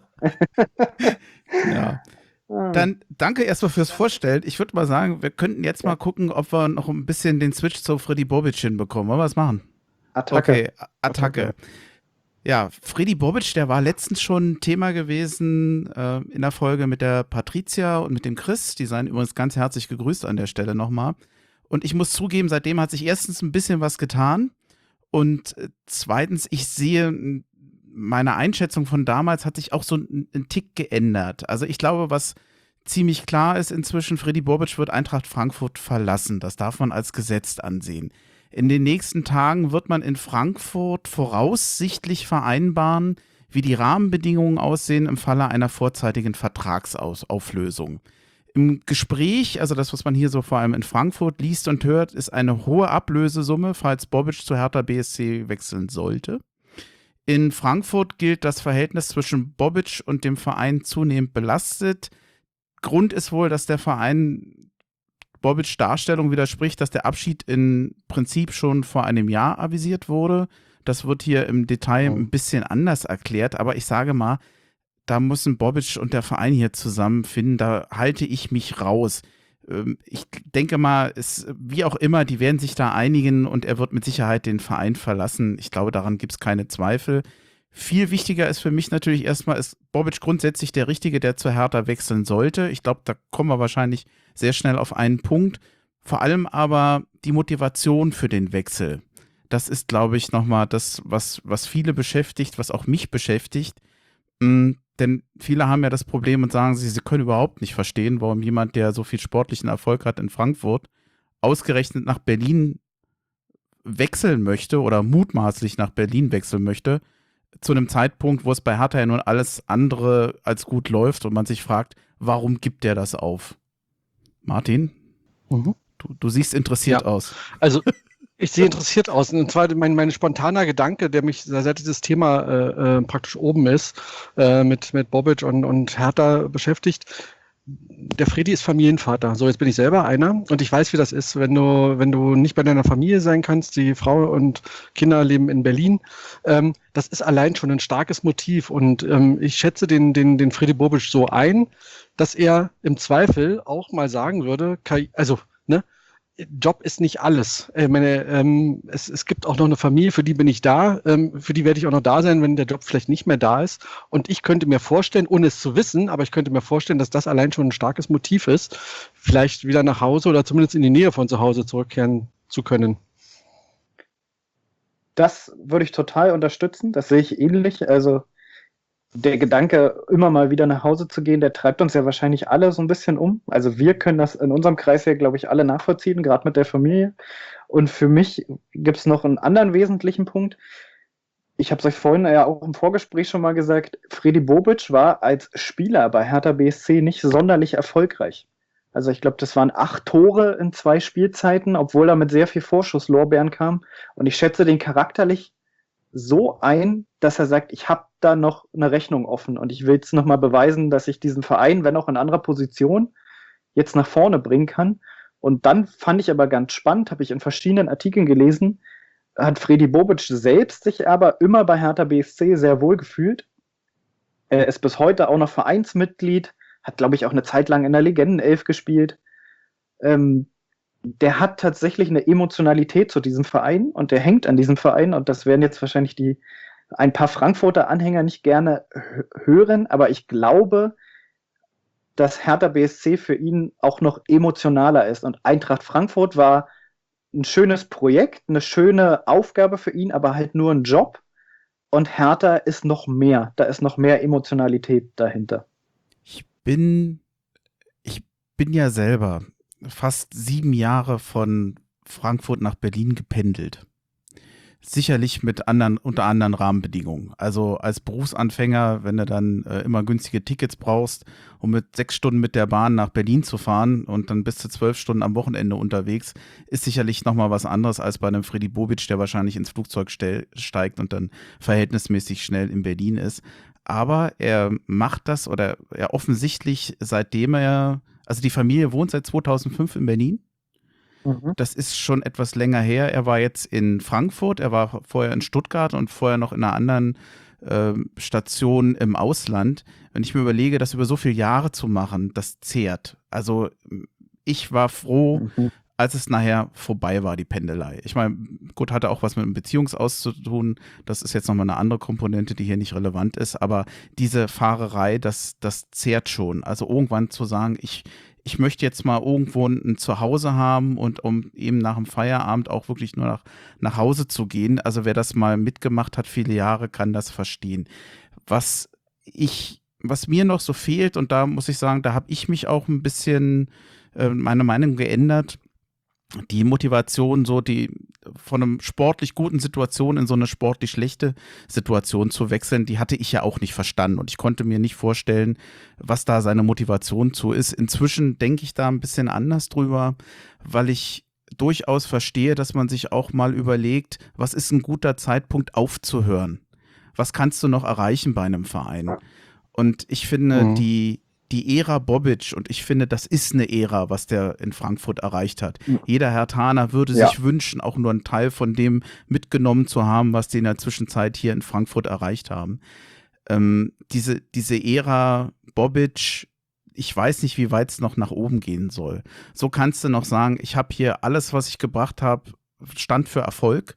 Ja. Dann danke erstmal fürs Vorstellen. Ich würde mal sagen, wir könnten jetzt mal gucken, ob wir noch ein bisschen den Switch zu Freddy Bobic hinbekommen. Wollen wir was machen? Attacke. Okay, A- Attacke. Ja, Freddy Bobic, der war letztens schon Thema gewesen äh, in der Folge mit der Patricia und mit dem Chris. Die seien übrigens ganz herzlich gegrüßt an der Stelle nochmal. Und ich muss zugeben, seitdem hat sich erstens ein bisschen was getan und äh, zweitens, ich sehe, m, meine Einschätzung von damals hat sich auch so ein, ein Tick geändert. Also ich glaube, was ziemlich klar ist inzwischen, Freddy Bobic wird Eintracht Frankfurt verlassen. Das darf man als Gesetz ansehen. In den nächsten Tagen wird man in Frankfurt voraussichtlich vereinbaren, wie die Rahmenbedingungen aussehen im Falle einer vorzeitigen Vertragsauflösung. Im Gespräch, also das, was man hier so vor allem in Frankfurt liest und hört, ist eine hohe Ablösesumme, falls Bobic zu Hertha B S C wechseln sollte. In Frankfurt gilt das Verhältnis zwischen Bobic und dem Verein zunehmend belastet. Grund ist wohl, dass der Verein Bobic Darstellung widerspricht, dass der Abschied im Prinzip schon vor einem Jahr avisiert wurde. Das wird hier im Detail ein bisschen anders erklärt, aber ich sage mal, da müssen Bobic und der Verein hier zusammenfinden, da halte ich mich raus. Ich denke mal, es, wie auch immer, die werden sich da einigen und er wird mit Sicherheit den Verein verlassen. Ich glaube, daran gibt es keine Zweifel. Viel wichtiger ist für mich natürlich erstmal, ist Bobic grundsätzlich der Richtige, der zur Hertha wechseln sollte. Ich glaube, da kommen wir wahrscheinlich sehr schnell auf einen Punkt. Vor allem aber die Motivation für den Wechsel. Das ist, glaube ich, nochmal das, was, was viele beschäftigt, was auch mich beschäftigt. Mhm. Denn viele haben ja das Problem und sagen, sie, sie können überhaupt nicht verstehen, warum jemand, der so viel sportlichen Erfolg hat in Frankfurt, ausgerechnet nach Berlin wechseln möchte oder mutmaßlich nach Berlin wechseln möchte, zu einem Zeitpunkt, wo es bei Hertha ja nun alles andere als gut läuft und man sich fragt, warum gibt der das auf? Martin, Mhm. du, du siehst interessiert Ja. aus. Also ich sehe interessiert aus. Und zwar mein, mein spontaner Gedanke, der mich, seit dieses Thema äh, äh, praktisch oben ist, äh, mit, mit Bobic und, und Hertha beschäftigt. Der Fredi ist Familienvater. So, jetzt bin ich selber einer und ich weiß, wie das ist, wenn du, wenn du nicht bei deiner Familie sein kannst. Die Frau und Kinder leben in Berlin. Ähm, das ist allein schon ein starkes Motiv. Und ähm, ich schätze den, den, den Fredi Bobic so ein, dass er im Zweifel auch mal sagen würde, Karri- also, ne, Job ist nicht alles. Ich meine, ähm, es, es gibt auch noch eine Familie, für die bin ich da, ähm, für die werde ich auch noch da sein, wenn der Job vielleicht nicht mehr da ist. Und ich könnte mir vorstellen, ohne es zu wissen, aber ich könnte mir vorstellen, dass das allein schon ein starkes Motiv ist, vielleicht wieder nach Hause oder zumindest in die Nähe von zu Hause zurückkehren zu können. Das würde ich total unterstützen. Das sehe ich ähnlich. Also der Gedanke, immer mal wieder nach Hause zu gehen, der treibt uns ja wahrscheinlich alle so ein bisschen um. Also wir können das in unserem Kreis ja, glaube ich, alle nachvollziehen, gerade mit der Familie. Und für mich gibt es noch einen anderen wesentlichen Punkt. Ich habe es euch vorhin ja auch im Vorgespräch schon mal gesagt, Fredi Bobic war als Spieler bei Hertha B S C nicht sonderlich erfolgreich. Also ich glaube, das waren acht Tore in zwei Spielzeiten, obwohl er mit sehr viel Vorschusslorbeeren kam. Und ich schätze den charakterlich so ein, dass er sagt, ich habe da noch eine Rechnung offen und ich will jetzt nochmal beweisen, dass ich diesen Verein, wenn auch in anderer Position, jetzt nach vorne bringen kann. Und dann fand ich aber ganz spannend, habe ich in verschiedenen Artikeln gelesen, hat Fredi Bobic selbst sich aber immer bei Hertha B S C sehr wohl gefühlt. Er ist bis heute auch noch Vereinsmitglied, hat, glaube ich, auch eine Zeit lang in der Legendenelf gespielt. Ähm, der hat tatsächlich eine Emotionalität zu diesem Verein und der hängt an diesem Verein und das werden jetzt wahrscheinlich die ein paar Frankfurter Anhänger nicht gerne h- hören, aber ich glaube, dass Hertha B S C für ihn auch noch emotionaler ist und Eintracht Frankfurt war ein schönes Projekt, eine schöne Aufgabe für ihn, aber halt nur ein Job und Hertha ist noch mehr, da ist noch mehr Emotionalität dahinter. Ich bin, ich bin ja selber fast sieben Jahre von Frankfurt nach Berlin gependelt. Sicherlich mit anderen, unter anderen Rahmenbedingungen. Also als Berufsanfänger, wenn du dann äh, immer günstige Tickets brauchst, um mit sechs Stunden mit der Bahn nach Berlin zu fahren und dann bis zu zwölf Stunden am Wochenende unterwegs, ist sicherlich nochmal was anderes als bei einem Fredi Bobic, der wahrscheinlich ins Flugzeug stell, steigt und dann verhältnismäßig schnell in Berlin ist. Aber er macht das oder er offensichtlich, seitdem er, also die Familie wohnt seit zweitausendfünf in Berlin. Mhm. Das ist schon etwas länger her. Er war jetzt in Frankfurt, er war vorher in Stuttgart und vorher noch in einer anderen äh, Station im Ausland. Wenn ich mir überlege, das über so viele Jahre zu machen, das zehrt. Also ich war froh, Mhm. als es nachher vorbei war, die Pendelei. Ich meine, gut, hatte auch was mit dem Beziehungsaus zu tun. Das ist jetzt nochmal eine andere Komponente, die hier nicht relevant ist. Aber diese Fahrerei, das, das zehrt schon. Also irgendwann zu sagen, ich ich möchte jetzt mal irgendwo ein Zuhause haben und um eben nach dem Feierabend auch wirklich nur nach, nach Hause zu gehen. Also wer das mal mitgemacht hat, viele Jahre, kann das verstehen. Was ich, was mir noch so fehlt, und da muss ich sagen, da habe ich mich auch ein bisschen äh, meine Meinung geändert. Die Motivation, so die, von einer sportlich guten Situation in so eine sportlich schlechte Situation zu wechseln, die hatte ich ja auch nicht verstanden und ich konnte mir nicht vorstellen, was da seine Motivation zu ist. Inzwischen denke ich da ein bisschen anders drüber, weil ich durchaus verstehe, dass man sich auch mal überlegt, was ist ein guter Zeitpunkt aufzuhören? Was kannst du noch erreichen bei einem Verein? Und ich finde, mhm. die Die Ära Bobic, und ich finde, das ist eine Ära, was der in Frankfurt erreicht hat. Ja. Jeder Herthaner würde ja. sich wünschen, auch nur einen Teil von dem mitgenommen zu haben, was die in der Zwischenzeit hier in Frankfurt erreicht haben. Ähm, diese, diese Ära Bobic, ich weiß nicht, wie weit es noch nach oben gehen soll. So kannst du noch sagen, ich habe hier alles, was ich gebracht habe, stand für Erfolg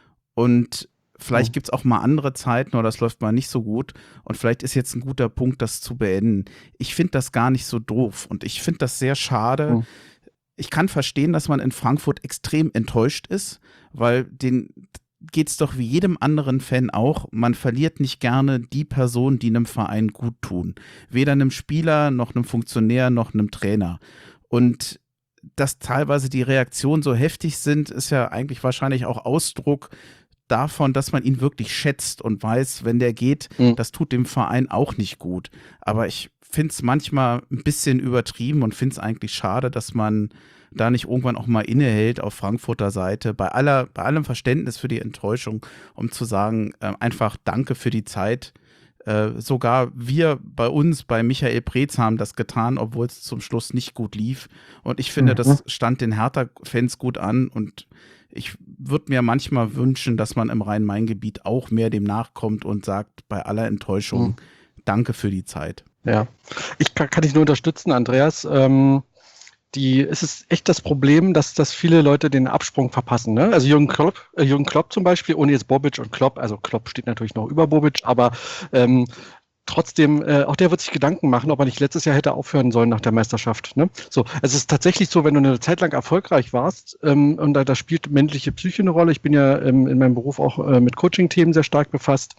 und vielleicht gibt es auch mal andere Zeiten oder das läuft mal nicht so gut und vielleicht ist jetzt ein guter Punkt, das zu beenden. Ich finde das gar nicht so doof und ich finde das sehr schade. Mhm. Ich kann verstehen, dass man in Frankfurt extrem enttäuscht ist, weil den geht es doch wie jedem anderen Fan auch. Man verliert nicht gerne die Personen, die einem Verein gut tun. Weder einem Spieler, noch einem Funktionär, noch einem Trainer. Und dass teilweise die Reaktionen so heftig sind, ist ja eigentlich wahrscheinlich auch Ausdruck davon, dass man ihn wirklich schätzt und weiß, wenn der geht, mhm. das tut dem Verein auch nicht gut. Aber ich finde es manchmal ein bisschen übertrieben und finde es eigentlich schade, dass man da nicht irgendwann auch mal innehält auf Frankfurter Seite, bei aller, bei allem Verständnis für die Enttäuschung, um zu sagen, äh, einfach danke für die Zeit. Äh, sogar wir bei uns, bei Michael Preetz, haben das getan, obwohl es zum Schluss nicht gut lief. Und ich finde, mhm. das stand den Hertha-Fans gut an und ich würde mir manchmal wünschen, dass man im Rhein-Main-Gebiet auch mehr dem nachkommt und sagt, bei aller Enttäuschung, mhm. danke für die Zeit. Ja, ich kann, kann dich nur unterstützen, Andreas. Ähm, die, es ist echt das Problem, dass, dass viele Leute den Absprung verpassen. Ne? Also Jürgen Klopp, äh, Jürgen Klopp zum Beispiel, ohne jetzt Bobic und Klopp, also Klopp steht natürlich noch über Bobic, aber ähm, trotzdem, äh, auch der wird sich Gedanken machen, ob er nicht letztes Jahr hätte aufhören sollen nach der Meisterschaft. Ne? So, es ist tatsächlich so, wenn du eine Zeit lang erfolgreich warst, ähm, und da, da spielt männliche Psyche eine Rolle. Ich bin ja ähm, in meinem Beruf auch äh, mit Coaching-Themen sehr stark befasst.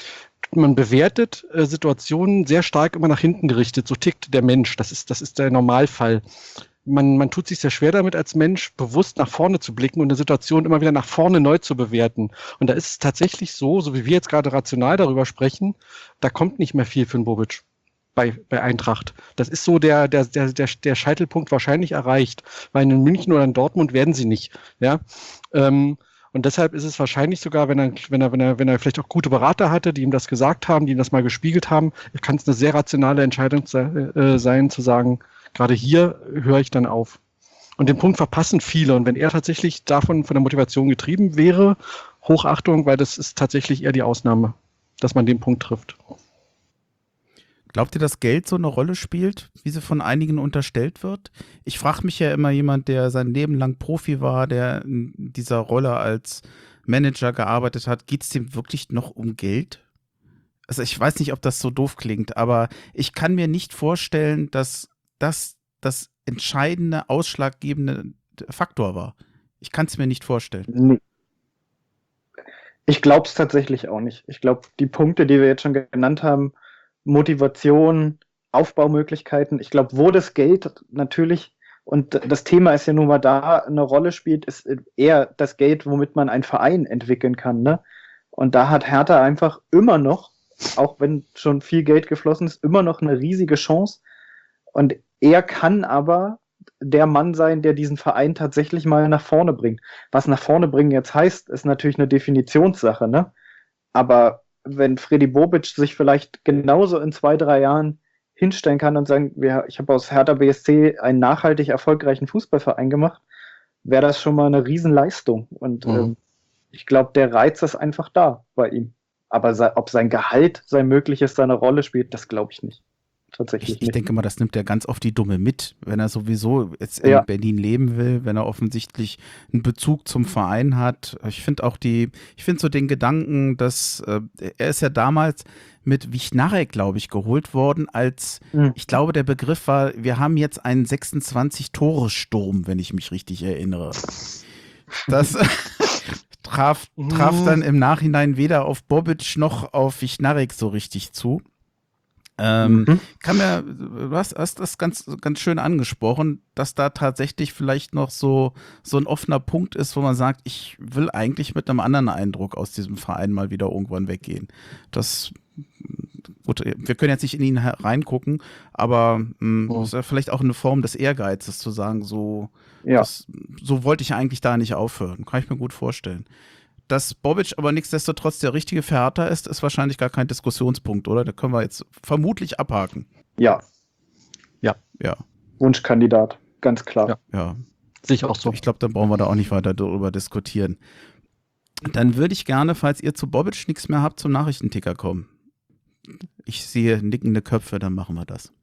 Man bewertet äh, Situationen sehr stark immer nach hinten gerichtet. So tickt der Mensch. Das ist, das ist der Normalfall. Man, man tut sich sehr schwer damit, als Mensch bewusst nach vorne zu blicken und eine Situation immer wieder nach vorne neu zu bewerten. Und da ist es tatsächlich so, so wie wir jetzt gerade rational darüber sprechen, da kommt nicht mehr viel für den Bobic bei, bei Eintracht. Das ist so der, der, der, der, der Scheitelpunkt wahrscheinlich erreicht, weil in München oder in Dortmund werden sie nicht. Ja, ähm, und deshalb ist es wahrscheinlich sogar, wenn er, wenn er, wenn er, wenn er vielleicht auch gute Berater hatte, die ihm das gesagt haben, die ihm das mal gespiegelt haben, kann es eine sehr rationale Entscheidung se- äh, sein, zu sagen, gerade hier höre ich dann auf. Und den Punkt verpassen viele. Und wenn er tatsächlich davon, von der Motivation getrieben wäre, Hochachtung, weil das ist tatsächlich eher die Ausnahme, dass man den Punkt trifft. Glaubt ihr, dass Geld so eine Rolle spielt, wie sie von einigen unterstellt wird? Ich frage mich ja immer, jemand, der sein Leben lang Profi war, der in dieser Rolle als Manager gearbeitet hat, geht es dem wirklich noch um Geld? Also ich weiß nicht, ob das so doof klingt, aber ich kann mir nicht vorstellen, dass das das entscheidende, ausschlaggebende Faktor war. Ich kann es mir nicht vorstellen. Nee. Ich glaube es tatsächlich auch nicht. Ich glaube, die Punkte, die wir jetzt schon genannt haben, Motivation, Aufbaumöglichkeiten, ich glaube, wo das Geld natürlich, und das Thema ist ja nun mal da, eine Rolle spielt, ist eher das Geld, womit man einen Verein entwickeln kann. Ne? Und da hat Hertha einfach immer noch, auch wenn schon viel Geld geflossen ist, immer noch eine riesige Chance. Und er kann aber der Mann sein, der diesen Verein tatsächlich mal nach vorne bringt. Was nach vorne bringen jetzt heißt, ist natürlich eine Definitionssache, ne? Aber wenn Freddy Bobic sich vielleicht genauso in zwei, drei Jahren hinstellen kann und sagen, wir, ich habe aus Hertha B S C einen nachhaltig erfolgreichen Fußballverein gemacht, wäre das schon mal eine Riesenleistung. Und mhm. ähm, ich glaube, der Reiz ist einfach da bei ihm. Aber se- ob sein Gehalt, sein mögliches, seine Rolle spielt, das glaube ich nicht. Tatsächlich ich, ich nicht. denke mal, das nimmt er ganz oft die Dumme mit, wenn er sowieso jetzt in Ja. Berlin leben will, wenn er offensichtlich einen Bezug zum Verein hat. Ich finde auch die, ich finde so den Gedanken, dass äh, er ist ja damals mit Wichnarek, glaube ich, geholt worden, als, Mhm. ich glaube, der Begriff war, wir haben jetzt einen sechsundzwanzig-Tore-Sturm, wenn ich mich richtig erinnere. Das traf, traf dann im Nachhinein weder auf Bobic noch auf Wichnarek so richtig zu. Ähm, Mhm. kann mir, du hast, hast das ganz, ganz schön angesprochen, dass da tatsächlich vielleicht noch so, so ein offener Punkt ist, wo man sagt, ich will eigentlich mit einem anderen Eindruck aus diesem Verein mal wieder irgendwann weggehen. Das, gut, wir können jetzt nicht in ihn reingucken, aber mh, Oh. ist ja vielleicht auch eine Form des Ehrgeizes zu sagen, so, Ja. das, so wollte ich eigentlich da nicht aufhören. Kann ich mir gut vorstellen. Dass Bobic aber nichtsdestotrotz der richtige für Hertha ist, ist wahrscheinlich gar kein Diskussionspunkt, oder? Da können wir jetzt vermutlich abhaken. Ja, Ja, Wunschkandidat, ganz klar. Ja. ja. Sehe ich auch so. Ich glaube, dann brauchen wir da auch nicht weiter darüber diskutieren. Dann würde ich gerne, falls ihr zu Bobic nichts mehr habt, zum Nachrichtenticker kommen. Ich sehe nickende Köpfe, dann machen wir das.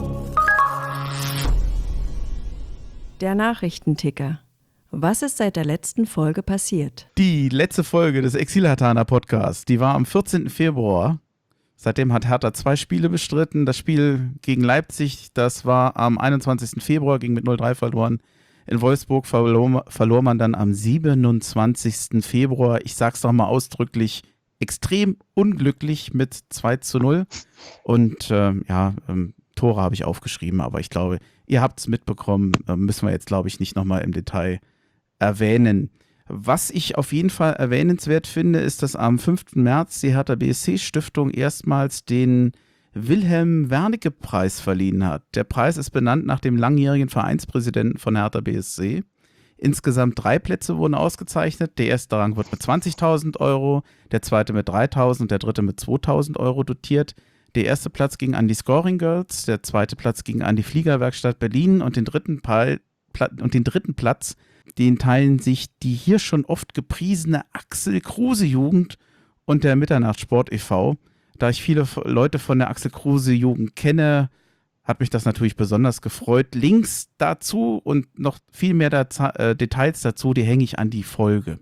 Der Nachrichtenticker. Was ist seit der letzten Folge passiert? Die letzte Folge des Exil-Hatana Podcasts, die war am vierzehnten Februar. Seitdem hat Hertha zwei Spiele bestritten. Das Spiel gegen Leipzig, das war am einundzwanzigsten Februar, ging mit null drei verloren. In Wolfsburg verlor, verlor man dann am siebenundzwanzigsten Februar, ich sag's doch mal ausdrücklich, extrem unglücklich mit zwei zu null. Und ähm, ja, ähm, Tore habe ich aufgeschrieben, aber ich glaube, ihr habt es mitbekommen, äh, müssen wir jetzt, glaube ich, nicht nochmal im Detail erwähnen. Was ich auf jeden Fall erwähnenswert finde, ist, dass am fünften März die Hertha B S C Stiftung erstmals den Wilhelm-Wernicke-Preis verliehen hat. Der Preis ist benannt nach dem langjährigen Vereinspräsidenten von Hertha B S C. Insgesamt drei Plätze wurden ausgezeichnet. Der erste Rang wird mit zwanzigtausend Euro, der zweite mit dreitausend und der dritte mit zweitausend Euro dotiert. Der erste Platz ging an die Scoring Girls, der zweite Platz ging an die Fliegerwerkstatt Berlin und den dritten, Pal Pla und den dritten Platz, den teilen sich die hier schon oft gepriesene Axel Kruse Jugend und der Mitternachtssport e V. Da ich viele Leute von der Axel Kruse Jugend kenne, hat mich das natürlich besonders gefreut. Links dazu und noch viel mehr Data äh, Details dazu, die hänge ich an die Folge.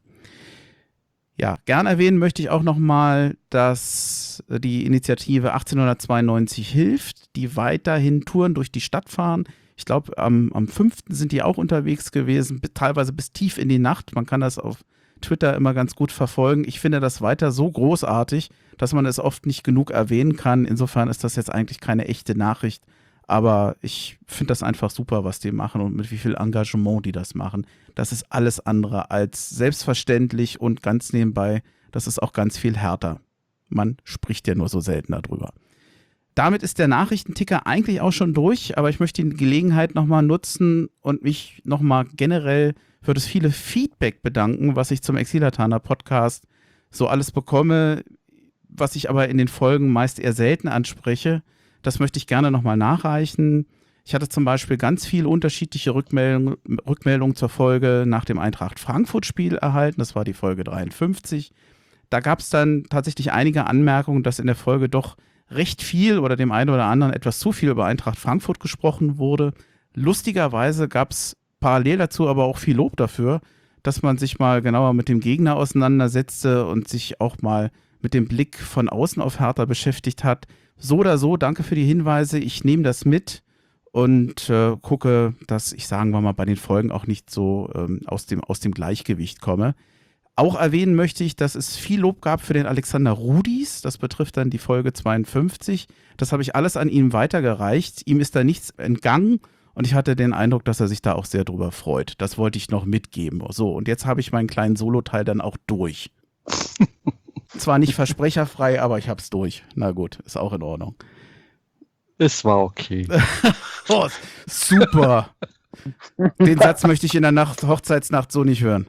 Ja, gern erwähnen möchte ich auch nochmal, dass die Initiative achtzehnhundertzweiundneunzig hilft, die weiterhin Touren durch die Stadt fahren. Ich glaube, am, am fünften sind die auch unterwegs gewesen, teilweise bis tief in die Nacht. Man kann das auf Twitter immer ganz gut verfolgen. Ich finde das weiter so großartig, dass man es oft nicht genug erwähnen kann. Insofern ist das jetzt eigentlich keine echte Nachricht. Aber ich finde das einfach super, was die machen und mit wie viel Engagement die das machen. Das ist alles andere als selbstverständlich und ganz nebenbei, das ist auch ganz viel härter. Man spricht ja nur so selten darüber. Damit ist der Nachrichtenticker eigentlich auch schon durch, aber ich möchte die Gelegenheit nochmal nutzen und mich nochmal generell für das viele Feedback bedanken, was ich zum Exil-Hatana Podcast so alles bekomme, was ich aber in den Folgen meist eher selten anspreche. Das möchte ich gerne nochmal nachreichen. Ich hatte zum Beispiel ganz viele unterschiedliche Rückmeldungen, Rückmeldungen zur Folge nach dem Eintracht-Frankfurt-Spiel erhalten. Das war die Folge dreiundfünfzig. Da gab es dann tatsächlich einige Anmerkungen, dass in der Folge doch recht viel oder dem einen oder anderen etwas zu viel über Eintracht Frankfurt gesprochen wurde. Lustigerweise gab es parallel dazu aber auch viel Lob dafür, dass man sich mal genauer mit dem Gegner auseinandersetzte und sich auch mal mit dem Blick von außen auf Hertha beschäftigt hat. So oder so, danke für die Hinweise. Ich nehme das mit und äh, gucke, dass ich, sagen wir mal, bei den Folgen auch nicht so ähm, aus dem, aus dem Gleichgewicht komme. Auch erwähnen möchte ich, dass es viel Lob gab für den Alexander Rudis. Das betrifft dann die Folge zweiundfünfzig. Das habe ich alles an ihn weitergereicht. Ihm ist da nichts entgangen und ich hatte den Eindruck, dass er sich da auch sehr drüber freut. Das wollte ich noch mitgeben. So, und jetzt habe ich meinen kleinen Solo-Teil dann auch durch. Zwar nicht versprecherfrei, aber ich habe es durch. Na gut, ist auch in Ordnung. Es war okay. Oh, super. Den Satz möchte ich in der Nacht, Hochzeitsnacht so nicht hören.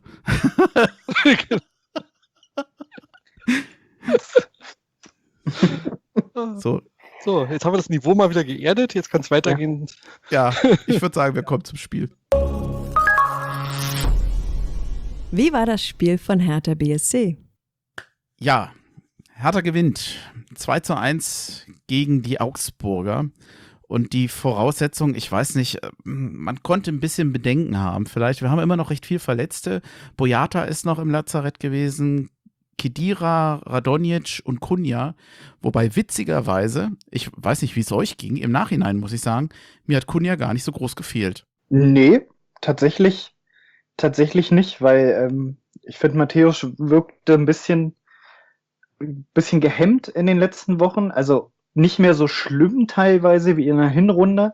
So, So, jetzt haben wir das Niveau mal wieder geerdet. Jetzt kann es weitergehen. ja, ich würde sagen, wir kommen zum Spiel. Wie war das Spiel von Hertha B S C? Ja, Hertha gewinnt zwei zu eins gegen die Augsburger. Und die Voraussetzung, ich weiß nicht, man konnte ein bisschen Bedenken haben. Vielleicht, wir haben immer noch recht viel Verletzte. Boyata ist noch im Lazarett gewesen, Khedira, Radonjic und Cunha. Wobei witzigerweise, ich weiß nicht, wie es euch ging, im Nachhinein muss ich sagen, mir hat Cunha gar nicht so groß gefehlt. Nee, tatsächlich, tatsächlich nicht, weil ähm, ich finde, Matthäus wirkte ein bisschen, ein bisschen gehemmt in den letzten Wochen. Also nicht mehr so schlimm teilweise wie in der Hinrunde,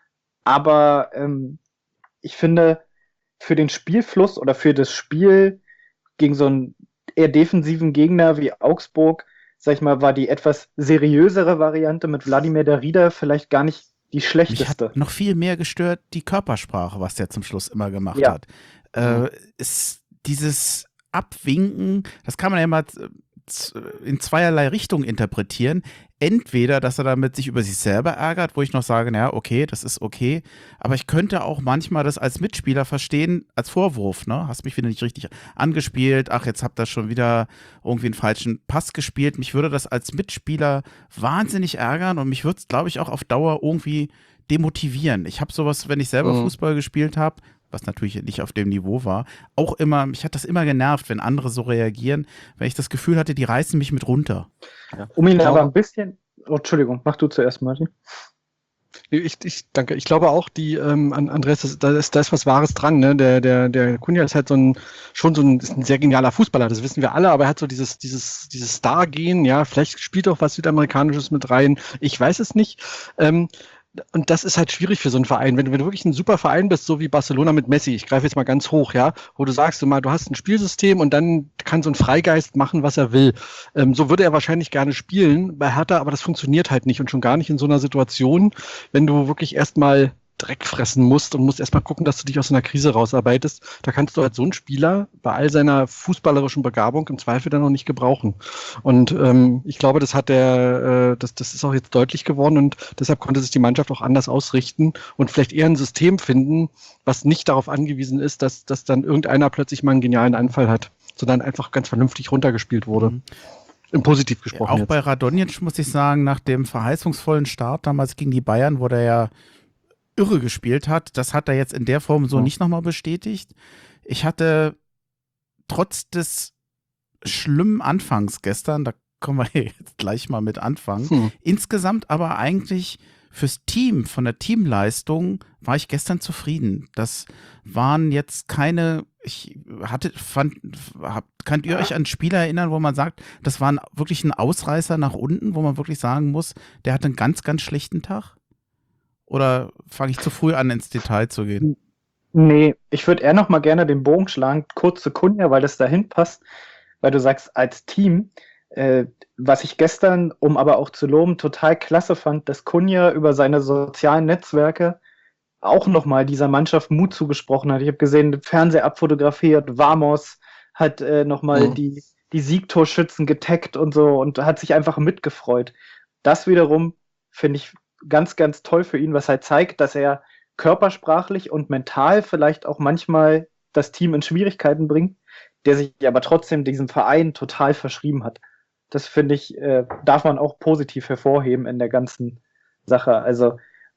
aber ähm, ich finde, für den Spielfluss oder für das Spiel gegen so einen eher defensiven Gegner wie Augsburg, sag ich mal, war die etwas seriösere Variante mit Wladimir Darida vielleicht gar nicht die Mich schlechteste. hat noch viel mehr gestört die Körpersprache, was der zum Schluss immer gemacht Ja. hat. Äh, ist dieses Abwinken, das kann man ja mal z- in zweierlei Richtungen interpretieren. Entweder, dass er damit sich über sich selber ärgert, wo ich noch sage, naja, okay, das ist okay, aber ich könnte auch manchmal das als Mitspieler verstehen, als Vorwurf, ne? Hast mich wieder nicht richtig angespielt, ach, jetzt habt ihr schon wieder irgendwie einen falschen Pass gespielt. Mich würde das als Mitspieler wahnsinnig ärgern und mich würde es, glaube ich, auch auf Dauer irgendwie demotivieren. Ich habe sowas, wenn ich selber Mhm. Fußball gespielt habe, was natürlich nicht auf dem Niveau war, auch immer, mich hat das immer genervt, wenn andere so reagieren, wenn ich das Gefühl hatte, die reißen mich mit runter. Um ihn Ich aber glaube- ein bisschen. Oh, Entschuldigung, mach du zuerst, Martin. Ich, ich danke. Ich glaube auch, die ähm, an- Andreas, das, da, ist, da ist was Wahres dran. Ne? Der, der, der Cunha ist halt so ein schon so ein, ist ein sehr genialer Fußballer, das wissen wir alle, aber er hat so dieses, dieses, dieses Star-Gehen, ja, vielleicht spielt auch was Südamerikanisches mit rein. Ich weiß es nicht. Ähm, und das ist halt schwierig für so einen Verein. Wenn du, wenn du wirklich ein super Verein bist, so wie Barcelona mit Messi, ich greife jetzt mal ganz hoch, ja, wo du sagst, du mal, du hast ein Spielsystem und dann kann so ein Freigeist machen, was er will. Ähm, so würde er wahrscheinlich gerne spielen bei Hertha, aber das funktioniert halt nicht und schon gar nicht in so einer Situation, wenn du wirklich erstmal Dreck fressen musst und musst erstmal gucken, dass du dich aus einer Krise rausarbeitest. Da kannst du als so ein Spieler bei all seiner fußballerischen Begabung im Zweifel dann noch nicht gebrauchen. Und ähm, ich glaube, das hat der, äh, das, das ist auch jetzt deutlich geworden und deshalb konnte sich die Mannschaft auch anders ausrichten und vielleicht eher ein System finden, was nicht darauf angewiesen ist, dass, dass dann irgendeiner plötzlich mal einen genialen Anfall hat, sondern einfach ganz vernünftig runtergespielt wurde. Mhm. Im Positiv gesprochen Auch jetzt. bei Radonjic muss ich sagen, nach dem verheißungsvollen Start damals gegen die Bayern, wo der ja irre gespielt hat, das hat er jetzt in der Form so Ja. nicht nochmal bestätigt. Ich hatte trotz des schlimmen Anfangs gestern, da kommen wir jetzt gleich mal mit anfangen, Hm. insgesamt aber eigentlich fürs Team, von der Teamleistung war ich gestern zufrieden. Das waren jetzt keine, ich hatte, fand, hab, könnt ihr euch an Spieler erinnern, wo man sagt, das war ein, wirklich ein Ausreißer nach unten, wo man wirklich sagen muss, der hatte einen ganz, ganz schlechten Tag? Oder fange ich zu früh an, ins Detail zu gehen? Nee, ich würde eher noch mal gerne den Bogen schlagen, kurz zu Cunha, weil das dahin passt, weil du sagst, als Team, äh, was ich gestern, um aber auch zu loben, total klasse fand, dass Cunha über seine sozialen Netzwerke auch noch mal dieser Mannschaft Mut zugesprochen hat. Ich habe gesehen, Fernseher abfotografiert, Vamos hat äh, noch mal Mhm. die, die Siegtorschützen getaggt und so und hat sich einfach mitgefreut. Das wiederum finde ich ganz, ganz toll für ihn, was halt zeigt, dass er körpersprachlich und mental vielleicht auch manchmal das Team in Schwierigkeiten bringt, der sich aber trotzdem diesem Verein total verschrieben hat. Das finde ich, äh, darf man auch positiv hervorheben in der ganzen Sache. Also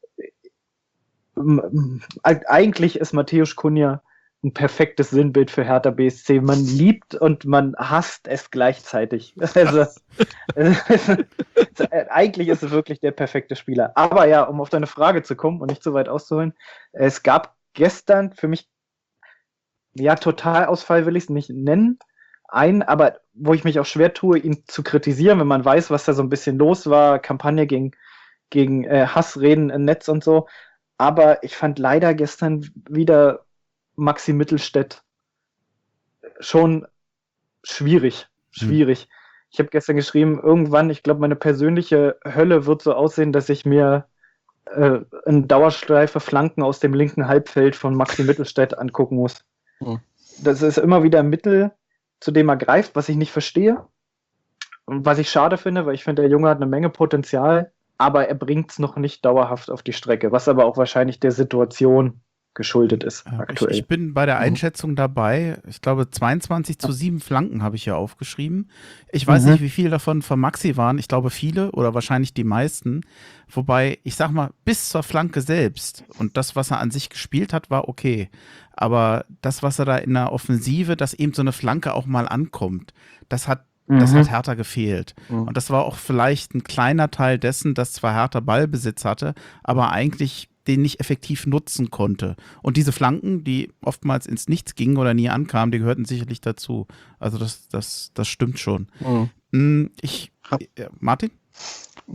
ähm, eigentlich ist Matthäus Cunha ein perfektes Sinnbild für Hertha B S C. Man liebt und man hasst es gleichzeitig. Also, eigentlich ist es wirklich der perfekte Spieler. Aber ja, um auf deine Frage zu kommen und nicht zu weit auszuholen, es gab gestern für mich, ja, Totalausfall will ich es nicht nennen, einen, aber wo ich mich auch schwer tue, ihn zu kritisieren, wenn man weiß, was da so ein bisschen los war, Kampagne gegen, gegen äh, Hassreden im Netz und so. Aber ich fand leider gestern wieder Maxi Mittelstädt schon schwierig. Schwierig. Hm. Ich habe gestern geschrieben, irgendwann, ich glaube, meine persönliche Hölle wird so aussehen, dass ich mir äh, eine Dauerschleife Flanken aus dem linken Halbfeld von Maxi Mittelstädt angucken muss. Hm. Das ist immer wieder ein Mittel, zu dem er greift, was ich nicht verstehe. Und was ich schade finde, weil ich finde, der Junge hat eine Menge Potenzial, aber er bringt es noch nicht dauerhaft auf die Strecke, was aber auch wahrscheinlich der Situation geschuldet ist ja, aktuell. Ich, ich bin bei der Einschätzung mhm. dabei. Ich glaube, zweiundzwanzig zu sieben Flanken habe ich hier aufgeschrieben. Ich weiß mhm. nicht, wie viele davon von Maxi waren. Ich glaube, viele oder wahrscheinlich die meisten. Wobei, ich sag mal, bis zur Flanke selbst und das, was er an sich gespielt hat, war okay. Aber das, was er da in der Offensive, dass eben so eine Flanke auch mal ankommt, das hat mhm. das hat Hertha gefehlt. Mhm. Und das war auch vielleicht ein kleiner Teil dessen, dass zwar Hertha Ballbesitz hatte, aber eigentlich den nicht effektiv nutzen konnte. Und diese Flanken, die oftmals ins Nichts gingen oder nie ankamen, die gehörten sicherlich dazu. Also das, das, das stimmt schon. Mhm. Ich, ja, Martin?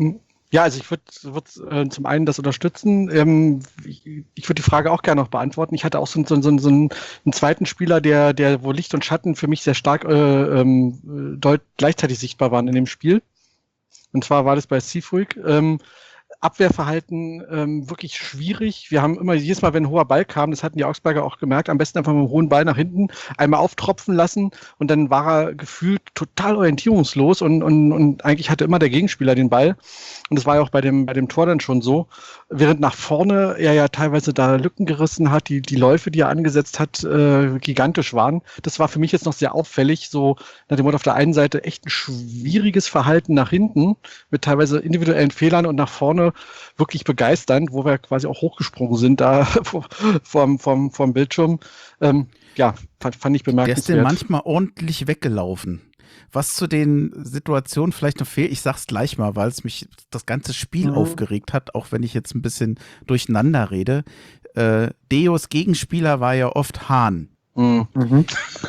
Ja, also ich würde würd, äh, zum einen das unterstützen. Ähm, ich ich würde die Frage auch gerne noch beantworten. Ich hatte auch so, so, so, so einen, einen zweiten Spieler, der, der, wo Licht und Schatten für mich sehr stark äh, ähm, deut gleichzeitig sichtbar waren in dem Spiel. Und zwar war das bei Seafuig. Ähm, Abwehrverhalten ähm, wirklich schwierig. Wir haben immer jedes Mal, wenn ein hoher Ball kam, das hatten die Augsburger auch gemerkt, am besten einfach mit einem hohen Ball nach hinten einmal auftropfen lassen und dann war er gefühlt total orientierungslos und, und, und eigentlich hatte immer der Gegenspieler den Ball. Und das war ja auch bei dem, bei dem Tor dann schon so. Während nach vorne er ja teilweise da Lücken gerissen hat, die, die Läufe, die er angesetzt hat, äh, gigantisch waren. Das war für mich jetzt noch sehr auffällig, so nach dem Motto auf der einen Seite echt ein schwieriges Verhalten nach hinten mit teilweise individuellen Fehlern und nach vorne wirklich begeisternd, wo wir quasi auch hochgesprungen sind da vom, vom, vom Bildschirm. Ähm, ja, fand, fand ich bemerkenswert. Der ist denn manchmal ordentlich weggelaufen. Was zu den Situationen vielleicht noch fehlt, ich sag's gleich mal, weil es mich das ganze Spiel Mhm. aufgeregt hat, auch wenn ich jetzt ein bisschen durcheinander rede. Äh, Deos Gegenspieler war ja oft Hahn. Mhm. Mhm.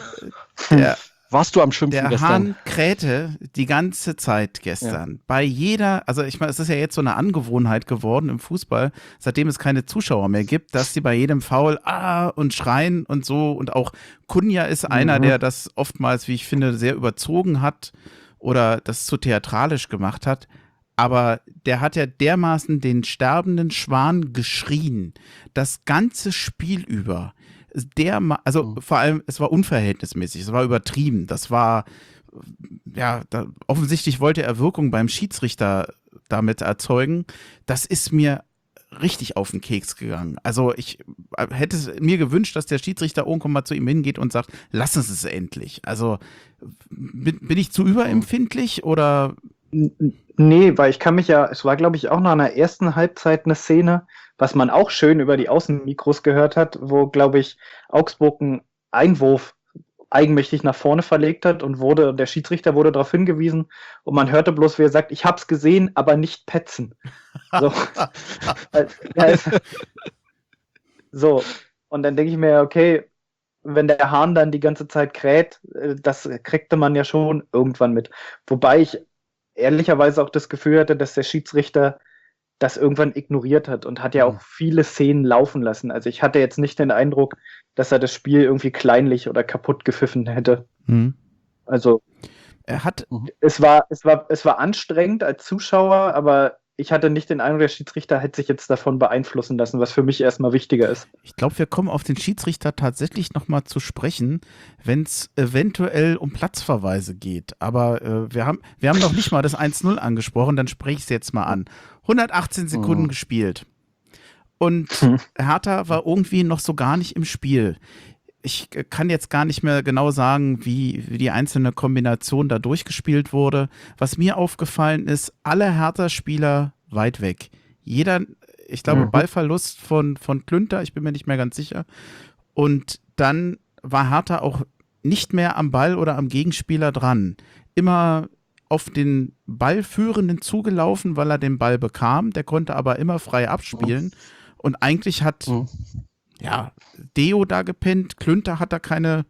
Der, Warst du am Schimpfen der gestern? Hahn krähte die ganze Zeit gestern. Bei jeder, also ich meine, es ist ja jetzt so eine Angewohnheit geworden im Fußball, seitdem es keine Zuschauer mehr gibt, dass sie bei jedem Foul ah und schreien und so. Und auch Kunja ist einer, Mhm. der das oftmals, wie ich finde, sehr überzogen hat oder das zu theatralisch gemacht hat. Aber der hat ja dermaßen den sterbenden Schwan geschrien, das ganze Spiel über. Der, also Mhm. vor allem, es war unverhältnismäßig, es war übertrieben, das war, ja, da, offensichtlich wollte er Wirkung beim Schiedsrichter damit erzeugen. Das ist mir richtig auf den Keks gegangen. Also ich hätte es mir gewünscht, dass der Schiedsrichter irgendwann mal zu ihm hingeht und sagt, lass uns es endlich. Also bin, bin ich zu überempfindlich oder? N- Nee, weil ich kann mich ja, es war glaube ich auch nach einer ersten Halbzeit eine Szene, was man auch schön über die Außenmikros gehört hat, wo glaube ich Augsburg einen Einwurf eigenmächtig nach vorne verlegt hat und wurde, der Schiedsrichter wurde darauf hingewiesen und man hörte bloß, wie er sagt, ich hab's gesehen, aber nicht petzen. So. Ja, es- so. Und dann denke ich mir, okay, wenn der Hahn dann die ganze Zeit kräht, äh, das kriegte man ja schon irgendwann mit. Wobei ich ehrlicherweise auch das Gefühl hatte, dass der Schiedsrichter das irgendwann ignoriert hat und hat ja auch viele Szenen laufen lassen. Also ich hatte jetzt nicht den Eindruck, dass er das Spiel irgendwie kleinlich oder kaputt gepfiffen hätte. Hm. Also Er hat, es war, es war, es war anstrengend als Zuschauer, aber ich hatte nicht den Eindruck, der Schiedsrichter hätte sich jetzt davon beeinflussen lassen, was für mich erstmal wichtiger ist. ich glaube, wir kommen auf den Schiedsrichter tatsächlich nochmal zu sprechen, wenn es eventuell um Platzverweise geht. Aber äh, wir haben, wir haben noch nicht mal das eins null angesprochen, dann spreche ich es jetzt mal an. hundertachtzehn Sekunden Mhm. gespielt. Und Hertha war irgendwie noch so gar nicht im Spiel. Ich äh, kann jetzt gar nicht mehr genau sagen, wie, wie die einzelne Kombination da durchgespielt wurde. Was mir aufgefallen ist, alle Hertha-Spieler weit weg. Jeder, ich glaube, Mhm. Ballverlust von, von Klünter, ich bin mir nicht mehr ganz sicher. Und dann war Hertha auch nicht mehr am Ball oder am Gegenspieler dran. Immer auf den Ballführenden zugelaufen, weil er den Ball bekam. Der konnte aber immer frei abspielen. Und eigentlich hat Mhm. ja, Deo da gepennt, Klünter hat da keine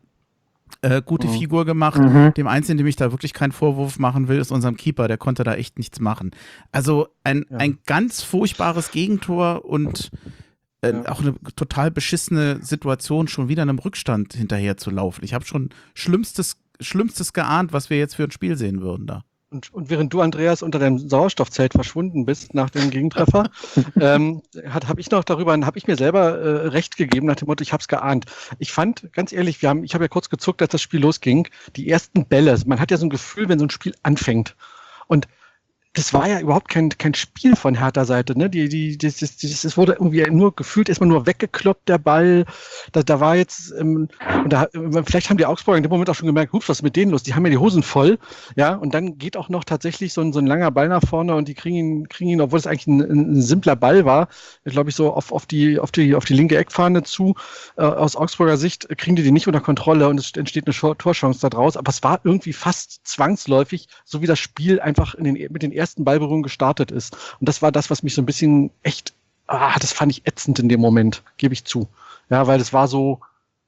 äh, gute Mhm. Figur gemacht. Mhm. Dem Einzigen, dem ich da wirklich keinen Vorwurf machen will, ist unserem Keeper, der konnte da echt nichts machen. Also ein, Ja. ein ganz furchtbares Gegentor und äh, Ja. auch eine total beschissene Situation, schon wieder einem Rückstand hinterher zu laufen. Ich habe schon Schlimmstes, Schlimmstes geahnt, was wir jetzt für ein Spiel sehen würden da. Und, und während du, Andreas, unter deinem Sauerstoffzelt verschwunden bist nach dem Gegentreffer, ähm, habe ich noch darüber, habe ich mir selber äh, recht gegeben nach dem Motto, ich habe es geahnt. Ich fand, ganz ehrlich, wir haben, ich habe ja kurz gezuckt, als das Spiel losging, die ersten Bälle, man hat ja so ein Gefühl, wenn so ein Spiel anfängt. Und das war ja überhaupt kein, kein Spiel von Hertha Seite, ne? Die, die, das, das, das, das wurde irgendwie nur gefühlt erstmal nur weggekloppt, der Ball. Da, da war jetzt, ähm, und da, vielleicht haben die Augsburger in dem Moment auch schon gemerkt, hups, was ist mit denen los? Die haben ja die Hosen voll, ja, und dann geht auch noch tatsächlich so ein, so ein langer Ball nach vorne und die kriegen ihn, kriegen ihn, obwohl es eigentlich ein, ein simpler Ball war, glaube ich, so auf, auf die, auf die, auf die linke Eckfahne zu, äh, aus Augsburger Sicht kriegen die die nicht unter Kontrolle und es entsteht eine Tor- Torchance da draus, aber es war irgendwie fast zwangsläufig, so wie das Spiel einfach in den, mit den ersten Ballberührungen gestartet ist. Und das war das, was mich so ein bisschen echt, ah, das fand ich ätzend in dem Moment, gebe ich zu. Ja, weil das war so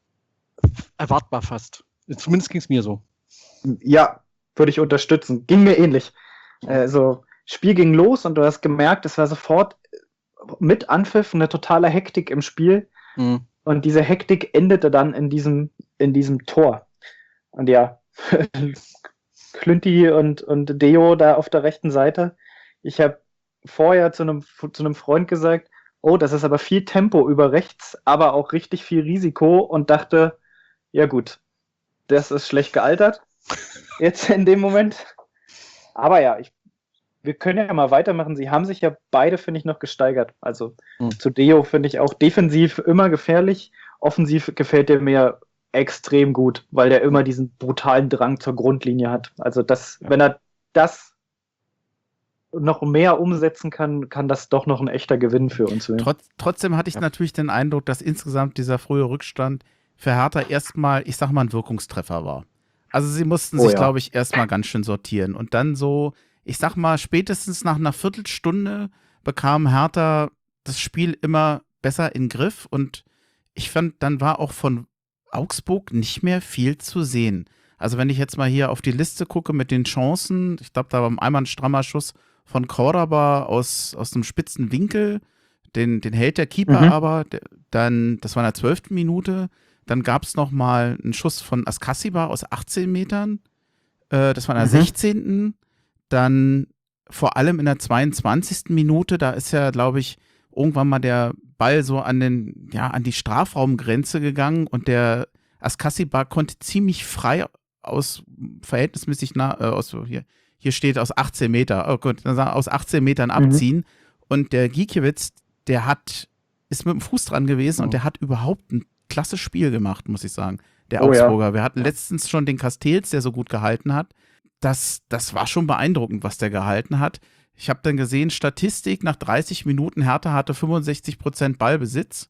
erwartbar fast. Zumindest ging es mir so. Ja, würde ich unterstützen. Ging mir ähnlich. Also Spiel ging los und du hast gemerkt, es war sofort mit Anpfiff eine totale Hektik im Spiel. Mhm. Und diese Hektik endete dann in diesem, in diesem Tor. Und ja, Klünti und, und Deo da auf der rechten Seite. Ich habe vorher zu einem, zu einem Freund gesagt, oh, das ist aber viel Tempo über rechts, aber auch richtig viel Risiko und dachte, ja gut, das ist schlecht gealtert. Jetzt in dem Moment. Aber ja, ich, wir können ja mal weitermachen. Sie haben sich ja beide, finde ich, noch gesteigert. Also Mhm. zu Deo finde ich auch defensiv immer gefährlich. Offensiv gefällt der mir extrem gut, weil der immer diesen brutalen Drang zur Grundlinie hat. Also das, Ja. wenn er das noch mehr umsetzen kann, kann das doch noch ein echter Gewinn für uns werden. Trotz, trotzdem hatte ich Ja. natürlich den Eindruck, dass insgesamt dieser frühe Rückstand für Hertha erstmal, ich sag mal, ein Wirkungstreffer war. Also sie mussten Oh sich, ja. glaube ich, erstmal ganz schön sortieren. Und dann so, ich sag mal, spätestens nach einer Viertelstunde bekam Hertha das Spiel immer besser in den Griff. Und ich fand, dann war auch von Augsburg nicht mehr viel zu sehen. Also wenn ich jetzt mal hier auf die Liste gucke mit den Chancen, ich glaube, da war einmal ein strammer Schuss von Cordoba aus, aus einem spitzen Winkel, den, den hält der Keeper Mhm. aber, der, dann, das war in der zwölften Minute, dann gab es nochmal einen Schuss von Askasiba aus achtzehn Metern, äh, das war in der Mhm. sechzehnten Dann vor allem in der zweiundzwanzigsten Minute, da ist ja, glaube ich, irgendwann mal der Ball so an den, ja, an die Strafraumgrenze gegangen und der Askasiba konnte ziemlich frei aus verhältnismäßig nah, äh, aus hier, hier steht aus achtzehn Meter, oh gut, dann sagen wir, aus achtzehn Metern Mhm. abziehen. Und der Gikiewicz, der hat, ist mit dem Fuß dran gewesen Oh. und der hat überhaupt ein klasse Spiel gemacht, muss ich sagen. Der Oh ja. Augsburger. Wir hatten letztens schon den Castells, der so gut gehalten hat. Das, das war schon beeindruckend, was der gehalten hat. Ich habe dann gesehen, Statistik, nach dreißig Minuten Hertha hatte fünfundsechzig Prozent Ballbesitz.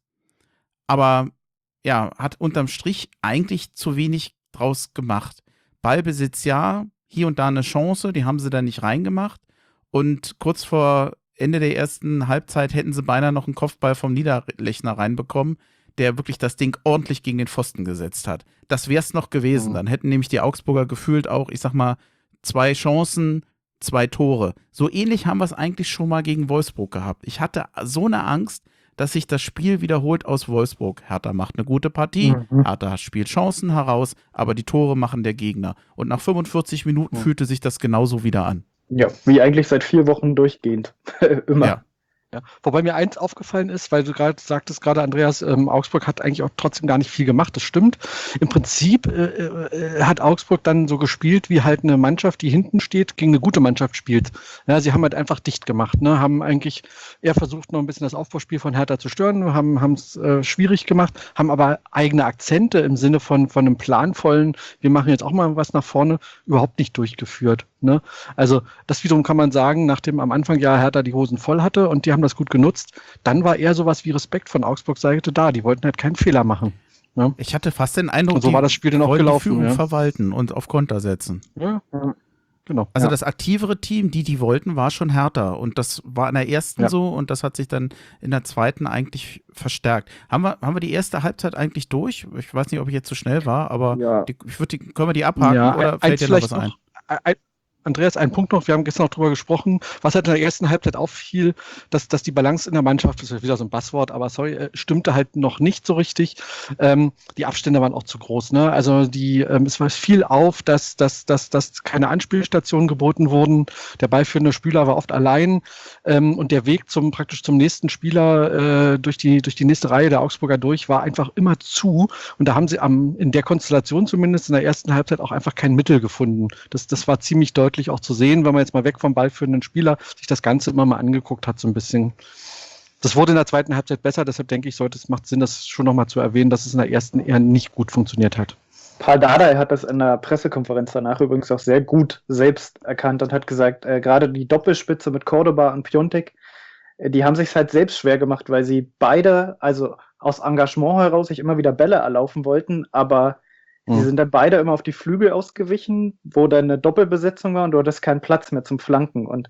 Aber ja, hat unterm Strich eigentlich zu wenig draus gemacht. Ballbesitz ja, hier und da eine Chance, die haben sie dann nicht reingemacht. Und kurz vor Ende der ersten Halbzeit hätten sie beinahe noch einen Kopfball vom Niederlechner reinbekommen, der wirklich das Ding ordentlich gegen den Pfosten gesetzt hat. Das wäre es noch gewesen. Mhm. Dann hätten nämlich die Augsburger gefühlt auch, ich sag mal, zwei Chancen, zwei Tore. So ähnlich haben wir es eigentlich schon mal gegen Wolfsburg gehabt. Ich hatte so eine Angst, dass sich das Spiel wiederholt aus Wolfsburg. Hertha macht eine gute Partie, Mhm. Hertha spielt Chancen heraus, aber die Tore machen der Gegner. Und nach fünfundvierzig Minuten Mhm. fühlte sich das genauso wieder an. Ja, wie eigentlich seit vier Wochen durchgehend. Immer. Ja. Ja. Wobei mir eins aufgefallen ist, weil du gerade sagtest, gerade Andreas, ähm, Augsburg hat eigentlich auch trotzdem gar nicht viel gemacht. Das stimmt. Im Prinzip äh, äh, hat Augsburg dann so gespielt, wie halt eine Mannschaft, die hinten steht, gegen eine gute Mannschaft spielt. Ja, sie haben halt einfach dicht gemacht, ne? Haben eigentlich eher versucht, noch ein bisschen das Aufbauspiel von Hertha zu stören, haben es äh, schwierig gemacht, haben aber eigene Akzente im Sinne von, von einem planvollen, wir machen jetzt auch mal was nach vorne, überhaupt nicht durchgeführt. Ne? Also das wiederum kann man sagen, nachdem am Anfang ja Hertha die Hosen voll hatte und die haben das gut genutzt, dann war eher sowas wie Respekt von Augsburgs Seite da. Die wollten halt keinen Fehler machen. Ne? Ich hatte fast den Eindruck, Und so die war das Spiel dann auch wollten gelaufen, die Führung ja. verwalten und auf Konter setzen. Ja, genau. Also Ja. das aktivere Team, die die wollten, war schon Hertha. Und das war in der ersten Ja. so und das hat sich dann in der zweiten eigentlich verstärkt. Haben wir, haben wir die erste Halbzeit eigentlich durch? Ich weiß nicht, ob ich jetzt zu schnell war, aber Ja. die, ich würd die, können wir die abhaken Ja, oder ein- fällt eins dir noch was vielleicht ein? noch. Ein, Andreas, ein Punkt noch, wir haben gestern noch drüber gesprochen, was halt in der ersten Halbzeit auffiel, dass, dass die Balance in der Mannschaft, das ist wieder so ein Buzzword, aber sorry, äh, stimmte halt noch nicht so richtig. Ähm, die Abstände waren auch zu groß. Ne? Also die, ähm, es war viel auf, dass, dass, dass, dass keine Anspielstationen geboten wurden. Der ballführende Spieler war oft allein ähm, und der Weg zum praktisch zum nächsten Spieler äh, durch, die, durch die nächste Reihe der Augsburger durch war einfach immer zu. Und da haben sie am, in der Konstellation zumindest in der ersten Halbzeit auch einfach kein Mittel gefunden. Das, das war ziemlich deutlich auch zu sehen, wenn man jetzt mal weg vom ballführenden Spieler sich das Ganze immer mal angeguckt hat, so ein bisschen. Das wurde in der zweiten Halbzeit besser, deshalb denke ich, sollte es macht Sinn, das schon nochmal zu erwähnen, dass es in der ersten eher nicht gut funktioniert hat. Paul Dardai hat das in der Pressekonferenz danach übrigens auch sehr gut selbst erkannt und hat gesagt, äh, gerade die Doppelspitze mit Cordoba und Piontek, äh, die haben sich halt selbst schwer gemacht, weil sie beide, also aus Engagement heraus, sich immer wieder Bälle erlaufen wollten, aber Mhm. sie sind dann beide immer auf die Flügel ausgewichen, wo dann eine Doppelbesetzung war und du hattest keinen Platz mehr zum Flanken. Und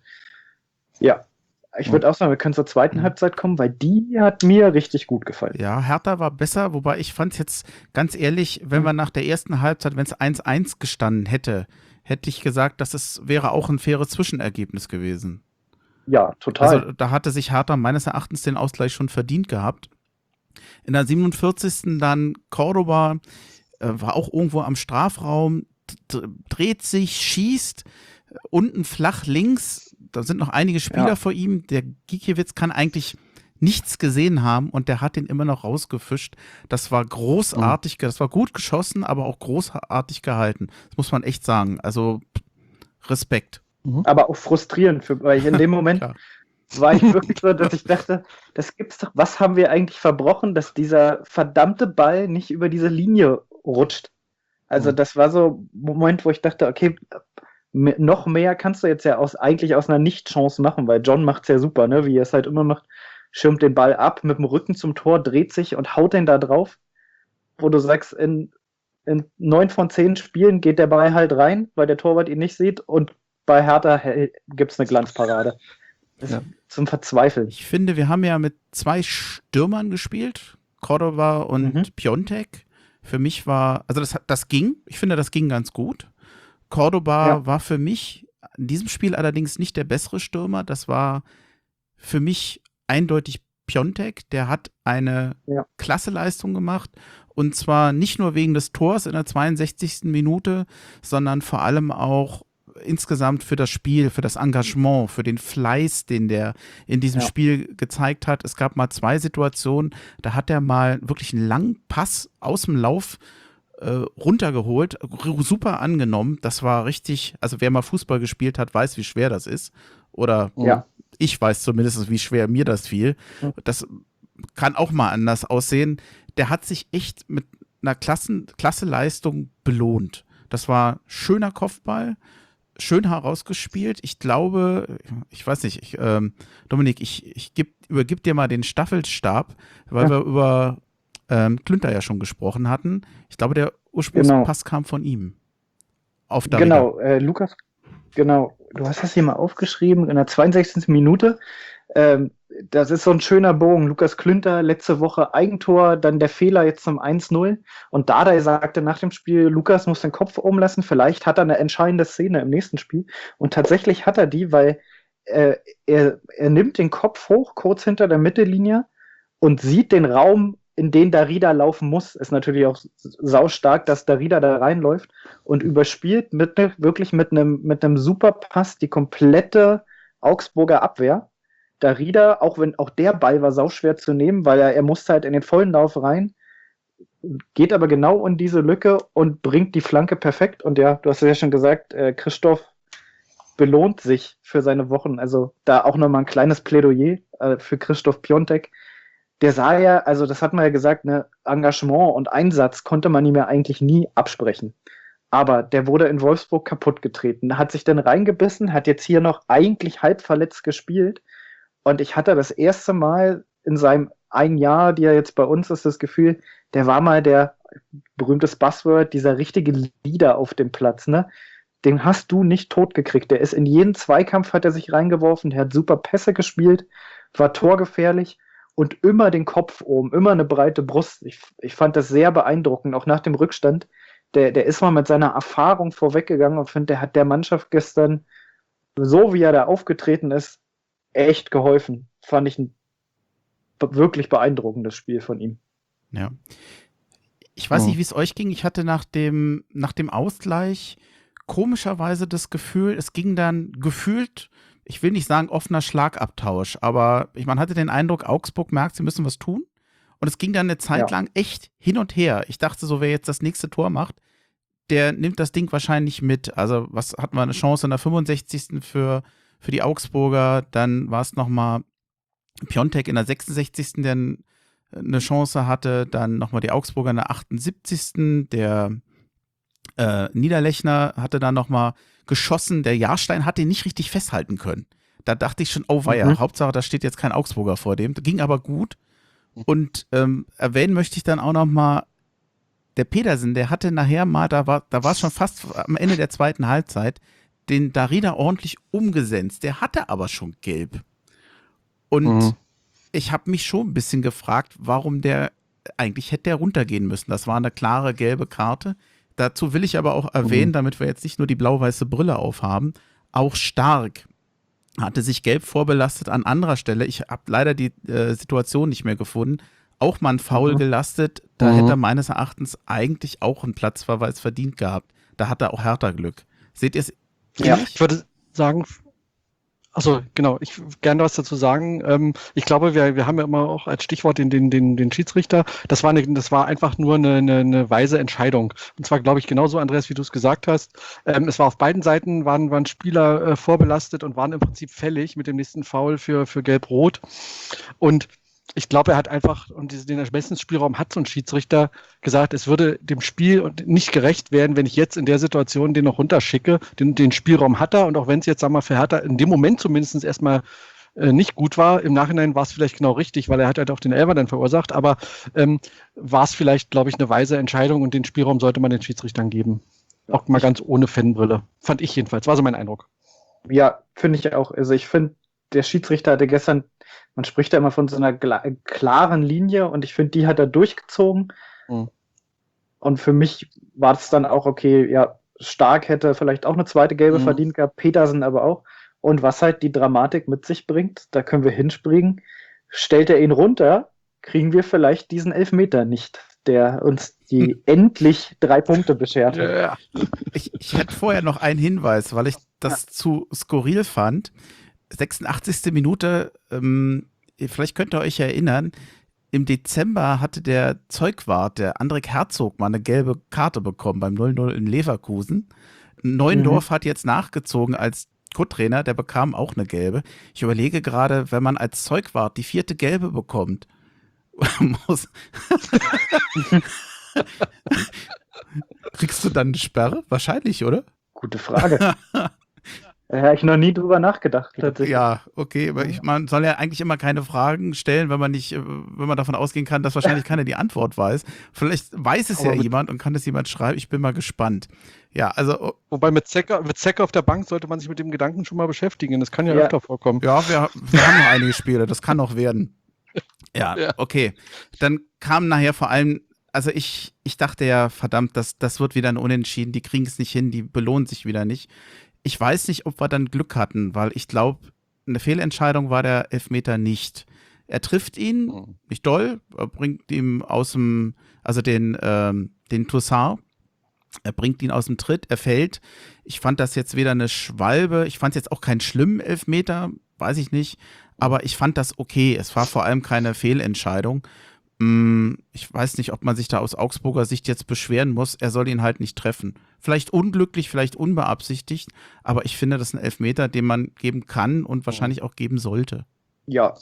ja, ich würde auch sagen, wir können zur zweiten Mhm. Halbzeit kommen, weil die hat mir richtig gut gefallen. Ja, Hertha war besser, wobei ich fand es jetzt ganz ehrlich, wenn wir nach der ersten Halbzeit, wenn es eins eins gestanden hätte, hätte ich gesagt, dass es wäre auch ein faires Zwischenergebnis gewesen. Ja, total. Also da hatte sich Hertha meines Erachtens den Ausgleich schon verdient gehabt. In der siebenundvierzigsten dann Cordoba, äh, war auch irgendwo am Strafraum, d- dreht sich, schießt, äh, unten flach links, da sind noch einige Spieler Ja. vor ihm, der Gikiewicz kann eigentlich nichts gesehen haben und der hat den immer noch rausgefischt. Das war großartig, das war gut geschossen, aber auch großartig gehalten. Das muss man echt sagen. Also Respekt. Aber auch frustrierend, für, weil ich in dem Moment Klar. war ich wirklich so, dass ich dachte, das gibt's doch, was haben wir eigentlich verbrochen, dass dieser verdammte Ball nicht über diese Linie rutscht. Also Mhm. das war so ein Moment, wo ich dachte, okay, m- noch mehr kannst du jetzt ja aus, eigentlich aus einer Nicht-Chance machen, weil John macht's ja super, ne, wie er es halt immer macht, schirmt den Ball ab mit dem Rücken zum Tor, dreht sich und haut den da drauf, wo du sagst, in, in neun von zehn Spielen geht der Ball halt rein, weil der Torwart ihn nicht sieht und bei Hertha hä- gibt's eine Glanzparade. Das ist Ja. zum Verzweifeln. Ich finde, wir haben ja mit zwei Stürmern gespielt, Cordoba und Mhm. Piontek. Für mich war, also das, das ging, ich finde, das ging ganz gut. Cordoba Ja. war für mich in diesem Spiel allerdings nicht der bessere Stürmer. Das war für mich eindeutig Piontek. Der hat eine Ja. klasse Leistung gemacht. Und zwar nicht nur wegen des Tors in der zweiundsechzigsten Minute, sondern vor allem auch insgesamt für das Spiel, für das Engagement, für den Fleiß, den der in diesem Ja. Spiel gezeigt hat. Es gab mal zwei Situationen, da hat er mal wirklich einen langen Pass aus dem Lauf äh, runtergeholt, r- super angenommen. Das war richtig, also wer mal Fußball gespielt hat, weiß, wie schwer das ist. Oder Ja. ich weiß zumindest, wie schwer mir das fiel. Mhm. Das kann auch mal anders aussehen. Der hat sich echt mit einer Klassen, klasse Leistung belohnt. Das war schöner Kopfball, schön herausgespielt. Ich glaube, ich weiß nicht, ich, ähm, Dominik, ich, ich geb, übergib dir mal den Staffelstab, weil Ja. wir über ähm, Klünter ja schon gesprochen hatten. Ich glaube, der Ursprungspass kam von ihm. Auf Darida. Genau, äh, Lukas, genau, du hast das hier mal aufgeschrieben, in der zweiundsechzigsten Minute. Ähm, das ist so ein schöner Bogen. Lukas Klünter, letzte Woche Eigentor, dann der Fehler jetzt zum eins null. Und Dardai sagte nach dem Spiel, Lukas muss den Kopf oben lassen, vielleicht hat er eine entscheidende Szene im nächsten Spiel. Und tatsächlich hat er die, weil äh, er, er nimmt den Kopf hoch, kurz hinter der Mittellinie und sieht den Raum, in den Darida laufen muss. Ist natürlich auch saustark, dass Darida da reinläuft und überspielt mit ne, wirklich mit einem mit einem super Pass die komplette Augsburger Abwehr. Darida, auch wenn auch der Ball war sauschwer zu nehmen, weil er, er musste halt in den vollen Lauf rein, geht aber genau in diese Lücke und bringt die Flanke perfekt. Und ja, du hast es ja schon gesagt, äh, Christoph belohnt sich für seine Wochen. Also da auch nochmal ein kleines Plädoyer äh, für Christoph Piontek. Der sah ja, also das hat man ja gesagt, ne, Engagement und Einsatz konnte man ihm ja eigentlich nie absprechen. Aber der wurde in Wolfsburg kaputt getreten, hat sich dann reingebissen, hat jetzt hier noch eigentlich halb verletzt gespielt. Und ich hatte das erste Mal in seinem ein Jahr, die er jetzt bei uns ist, das Gefühl, der war mal der berühmtes Buzzword, dieser richtige Leader auf dem Platz, ne? Den hast du nicht totgekriegt. Der ist in jeden Zweikampf hat er sich reingeworfen, der hat super Pässe gespielt, war torgefährlich und immer den Kopf oben, immer eine breite Brust. Ich, ich fand das sehr beeindruckend, auch nach dem Rückstand. Der, der ist mal mit seiner Erfahrung vorweggegangen und finde, der hat der Mannschaft gestern, so wie er da aufgetreten ist, echt geholfen. Fand ich ein be- wirklich beeindruckendes Spiel von ihm. Ja. Ich weiß Oh. nicht, wie es euch ging. Ich hatte nach dem, nach dem Ausgleich komischerweise das Gefühl, es ging dann gefühlt, ich will nicht sagen offener Schlagabtausch, aber ich, man hatte den Eindruck, Augsburg merkt, sie müssen was tun. Und es ging dann eine Zeit Ja. lang echt hin und her. Ich dachte so, wer jetzt das nächste Tor macht, der nimmt das Ding wahrscheinlich mit. Also was hatten wir eine Chance in der fünfundsechzigsten für, für die Augsburger. Dann war es nochmal Piontek in der sechsundsechzigsten der n- eine Chance hatte. Dann nochmal die Augsburger in der achtundsiebzigsten Der äh, Niederlechner hatte dann nochmal geschossen. Der Jahrstein hat den nicht richtig festhalten können. Da dachte ich schon, oh weia, Mhm. Hauptsache da steht jetzt kein Augsburger vor dem. Ging aber gut. Und ähm, erwähnen möchte ich dann auch nochmal, der Pedersen, der hatte nachher mal, da war da war es schon fast am Ende der zweiten Halbzeit, den Darida ordentlich umgesetzt. Der hatte aber schon gelb. Und Mhm. ich habe mich schon ein bisschen gefragt, warum der, eigentlich hätte der runtergehen müssen. Das war eine klare gelbe Karte. Dazu will ich aber auch erwähnen, Mhm. damit wir jetzt nicht nur die blau-weiße Brille aufhaben, auch Stark hatte sich gelb vorbelastet an anderer Stelle. Ich habe leider die äh, Situation nicht mehr gefunden. Auch mal ein Foul Mhm. gelastet. Da Mhm. hätte er meines Erachtens eigentlich auch einen Platzverweis verdient gehabt. Da hat er auch härter Glück. Seht ihr es Ja. ähnlich? Ich würde sagen, achso, genau, ich würde gerne was dazu sagen. Ähm, ich glaube, wir, wir haben ja immer auch als Stichwort den, den, den, den Schiedsrichter. Das war, eine, das war einfach nur eine, eine, eine weise Entscheidung. Und zwar, glaube ich, genauso, Andreas, wie du es gesagt hast. Ähm, es war auf beiden Seiten, waren, waren Spieler äh, vorbelastet und waren im Prinzip fällig mit dem nächsten Foul für, für Gelb-Rot. Und ich glaube, er hat einfach, und diese- den Ermessensspielraum hat so ein Schiedsrichter gesagt, es würde dem Spiel nicht gerecht werden, wenn ich jetzt in der Situation den noch runterschicke. Den, den Spielraum hat er, und auch wenn es jetzt, sagen wir mal, für Hertha in dem Moment zumindest erstmal äh, nicht gut war, im Nachhinein war es vielleicht genau richtig, weil er hat halt auch den Elfer dann verursacht, aber ähm, war es vielleicht, glaube ich, eine weise Entscheidung, und den Spielraum sollte man den Schiedsrichtern geben. Auch mal ganz ohne Fanbrille. Fand ich jedenfalls, war so mein Eindruck. Ja, finde ich auch. Also ich finde, der Schiedsrichter hatte gestern, man spricht ja immer von so einer gla- klaren Linie, und ich finde, die hat er durchgezogen. Mhm. Und für mich war es dann auch okay, ja, Stark hätte vielleicht auch eine zweite gelbe Mhm. verdient gehabt, Petersen aber auch. Und was halt die Dramatik mit sich bringt, da können wir hinspringen. Stellt er ihn runter, kriegen wir vielleicht diesen Elfmeter nicht, der uns die endlich drei Punkte beschert hat. Ja. Ich, ich hätte vorher noch einen Hinweis, weil ich das zu skurril fand. sechsundachtzigste Minute, ähm, vielleicht könnt ihr euch erinnern, im Dezember hatte der Zeugwart, der Andrik Herzog, mal eine gelbe Karte bekommen beim null null in Leverkusen. Neuendorf hat jetzt nachgezogen als Co-Trainer, der bekam auch eine gelbe. Ich überlege gerade, wenn man als Zeugwart die vierte gelbe bekommt, muss kriegst du dann eine Sperre? Wahrscheinlich, oder? Gute Frage. Da habe ich noch nie drüber nachgedacht, tatsächlich. Ja, okay, aber ich, man soll ja eigentlich immer keine Fragen stellen, wenn man nicht, äh, wenn man davon ausgehen kann, dass wahrscheinlich keiner die Antwort weiß. Vielleicht weiß es Aber ja mit- jemand und kann es jemand schreiben. Ich bin mal gespannt. Ja, also, oh, Wobei mit Zecker, mit Zecker auf der Bank sollte man sich mit dem Gedanken schon mal beschäftigen. Das kann ja, Ja. öfter vorkommen. ja, wir, wir haben noch einige Spiele, das kann noch werden. Ja, Ja. okay. Dann kam nachher vor allem, also ich, ich dachte ja, verdammt, das, das wird wieder ein Unentschieden, die kriegen es nicht hin, die belohnen sich wieder nicht. Ich weiß nicht, ob wir dann Glück hatten, weil ich glaube, eine Fehlentscheidung war der Elfmeter nicht. Er trifft ihn, Mhm. nicht doll, er bringt ihm aus dem, also den, ähm, den Toussaint, er bringt ihn aus dem Tritt, er fällt. Ich fand das jetzt weder eine Schwalbe, ich fand es jetzt auch keinen schlimmen Elfmeter, weiß ich nicht, aber ich fand das okay. Es war vor allem keine Fehlentscheidung. Mm, Ich weiß nicht, ob man sich da aus Augsburger Sicht jetzt beschweren muss. Er soll ihn halt nicht treffen. Vielleicht unglücklich, vielleicht unbeabsichtigt, aber ich finde, das ist ein Elfmeter, den man geben kann und wahrscheinlich auch geben sollte. Ja,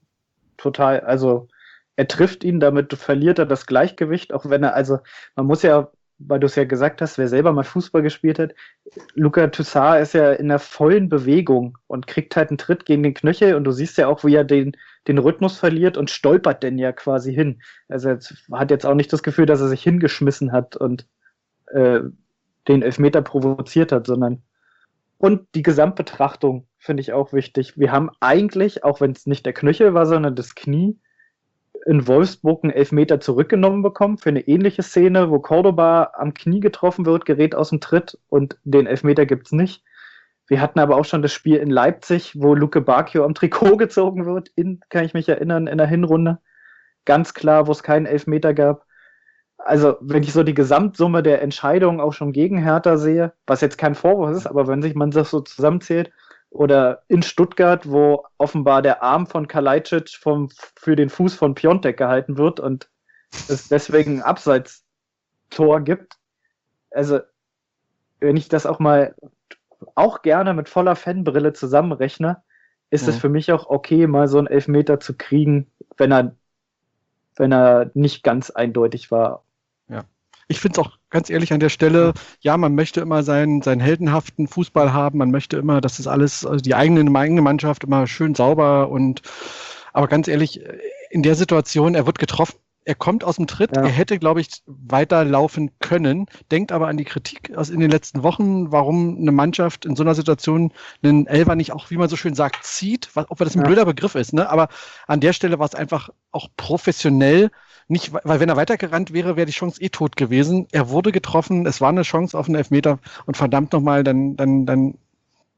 total. Also er trifft ihn, damit verliert er das Gleichgewicht, auch wenn er, also man muss ja, weil du es ja gesagt hast, wer selber mal Fußball gespielt hat, Luca Toussaint ist ja in der vollen Bewegung und kriegt halt einen Tritt gegen den Knöchel, und du siehst ja auch, wie er den, den Rhythmus verliert und stolpert denn ja quasi hin. Also er hat jetzt auch nicht das Gefühl, dass er sich hingeschmissen hat und äh, den Elfmeter provoziert hat, sondern und die Gesamtbetrachtung finde ich auch wichtig. Wir haben eigentlich, auch wenn es nicht der Knöchel war, sondern das Knie, in Wolfsburg einen Elfmeter zurückgenommen bekommen für eine ähnliche Szene, wo Cordoba am Knie getroffen wird, gerät aus dem Tritt, und den Elfmeter gibt's nicht. Wir hatten aber auch schon das Spiel in Leipzig, wo Luke Bacchio am Trikot gezogen wird, in, kann ich mich erinnern, in der Hinrunde. Ganz klar, wo es keinen Elfmeter gab. Also, wenn ich so die Gesamtsumme der Entscheidungen auch schon gegen Hertha sehe, was jetzt kein Vorwurf ist, aber wenn sich man das so zusammenzählt, oder in Stuttgart, wo offenbar der Arm von Kalajdzic vom, für den Fuß von Piontek gehalten wird und es deswegen ein Abseits-Tor gibt. Also, wenn ich das auch mal auch gerne mit voller Fanbrille zusammenrechne, ist es Mhm. für mich auch okay, mal so einen Elfmeter zu kriegen, wenn er, wenn er nicht ganz eindeutig war. Ich finde es auch ganz ehrlich an der Stelle, ja, man möchte immer seinen, seinen heldenhaften Fußball haben, man möchte immer, dass das alles, also die eigene, die eigene Mannschaft immer schön sauber, und aber ganz ehrlich, in der Situation, er wird getroffen, er kommt aus dem Tritt, Ja. er hätte, glaube ich, weiterlaufen können, denkt aber an die Kritik aus in den letzten Wochen, warum eine Mannschaft in so einer Situation einen Elfer nicht auch, wie man so schön sagt, zieht, was, ob das ein Ja. blöder Begriff ist, ne? Aber an der Stelle war es einfach auch professionell. Nicht, weil wenn er weitergerannt wäre, wäre die Chance eh tot gewesen. Er wurde getroffen, es war eine Chance auf einen Elfmeter, und verdammt nochmal, dann, dann, dann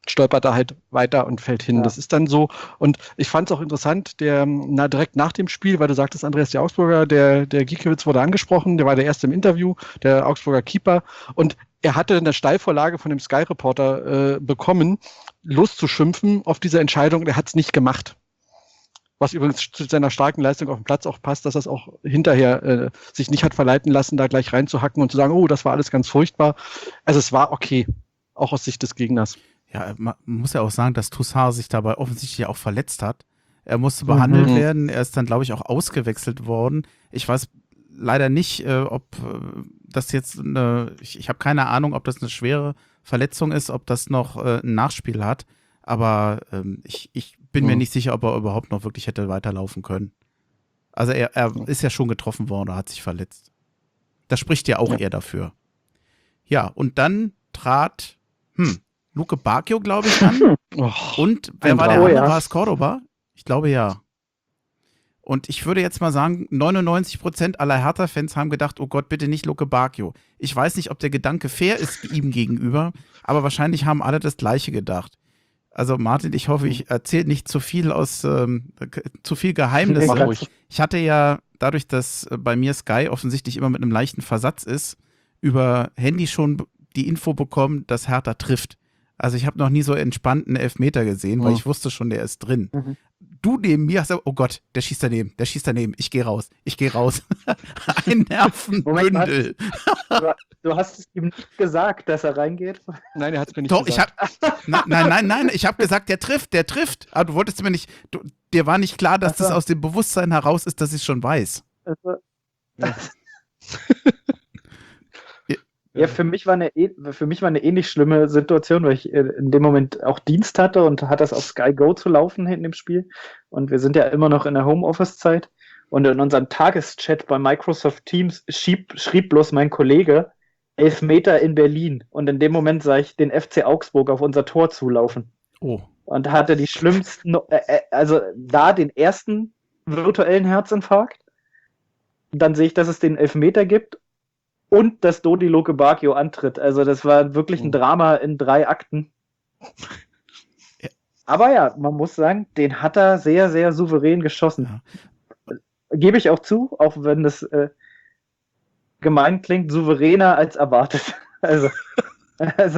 stolpert er halt weiter und fällt hin. Ja. Das ist dann so. Und ich fand es auch interessant, der, na, direkt nach dem Spiel, weil du sagtest, Andreas, der Augsburger, der, der Giekewitz wurde angesprochen, der war der erste im Interview, der Augsburger Keeper. Und er hatte eine Steilvorlage von dem Sky-Reporter äh, bekommen, loszuschimpfen auf diese Entscheidung, und er hat es nicht gemacht. Was übrigens zu seiner starken Leistung auf dem Platz auch passt, dass er es auch hinterher äh, sich nicht hat verleiten lassen, da gleich reinzuhacken und zu sagen, oh, das war alles ganz furchtbar. Also es war okay, auch aus Sicht des Gegners. Ja, man muss ja auch sagen, dass Toussaint sich dabei offensichtlich auch verletzt hat. Er musste behandelt Mhm. werden. Er ist dann, glaube ich, auch ausgewechselt worden. Ich weiß leider nicht, äh, ob äh, das jetzt eine, ich, ich habe keine Ahnung, ob das eine schwere Verletzung ist, ob das noch äh, ein Nachspiel hat. Aber ähm, ich, ich bin Mhm. mir nicht sicher, ob er überhaupt noch wirklich hätte weiterlaufen können. Also er, er ist ja schon getroffen worden oder hat sich verletzt. Das spricht ja auch Ja. eher dafür. Ja, und dann trat, hm, Luke Bacchio, glaube ich, an. Oh, Und wer ein war der Traum. andere? Oh ja. War es Cordoba? Ich glaube ja. Und ich würde jetzt mal sagen, neunundneunzig Prozent aller Hertha-Fans haben gedacht, oh Gott, bitte nicht Luke Bacchio. Ich weiß nicht, ob der Gedanke fair ist ihm gegenüber, aber wahrscheinlich haben alle das Gleiche gedacht. Also Martin, ich hoffe, ich erzähle nicht zu viel aus, ähm, k- zu viel Geheimnisse. Mach ruhig. Ich hatte ja, dadurch, dass äh, bei mir Sky offensichtlich immer mit einem leichten Versatz ist, über Handy schon b- die Info bekommen, dass Hertha trifft. Also ich habe noch nie so entspannten Elfmeter gesehen, weil Mhm. ich wusste schon, der ist drin. Mhm. Du neben mir hast gesagt, oh Gott, der schießt daneben, der schießt daneben, ich gehe raus, ich gehe raus. Ein Nervenbündel. Du, du hast es ihm nicht gesagt, dass er reingeht. nein, er hat es mir nicht Doch, ich gesagt. hab, nein, nein, nein, nein, ich habe gesagt, der trifft, der trifft. Aber du wolltest mir nicht, du, dir war nicht klar, dass Ach so. das aus dem Bewusstsein heraus ist, dass ich schon weiß. Also, Ja. ja, für mich war eine eh- für mich war eine ähnlich schlimme Situation, weil ich äh, in dem Moment auch Dienst hatte und hat das auf Sky Go zu laufen hinten im Spiel. Und wir sind ja immer noch in der Homeoffice-Zeit. Und in unserem Tageschat bei Microsoft Teams schrieb, schrieb bloß mein Kollege Elfmeter in Berlin. Und in dem Moment sah ich den F C Augsburg auf unser Tor zulaufen. Oh. Und hatte die schlimmsten, äh, äh, also da den ersten virtuellen Herzinfarkt. Dann sehe ich, dass es den Elfmeter gibt und dass Dodi Luke Bacchio antritt. Also das war wirklich ein Oh. Drama in drei Akten. Ja. Aber ja, man muss sagen, den hat er sehr, sehr souverän geschossen. Ja. Gebe ich auch zu, auch wenn das äh, gemein klingt, souveräner als erwartet. Also, also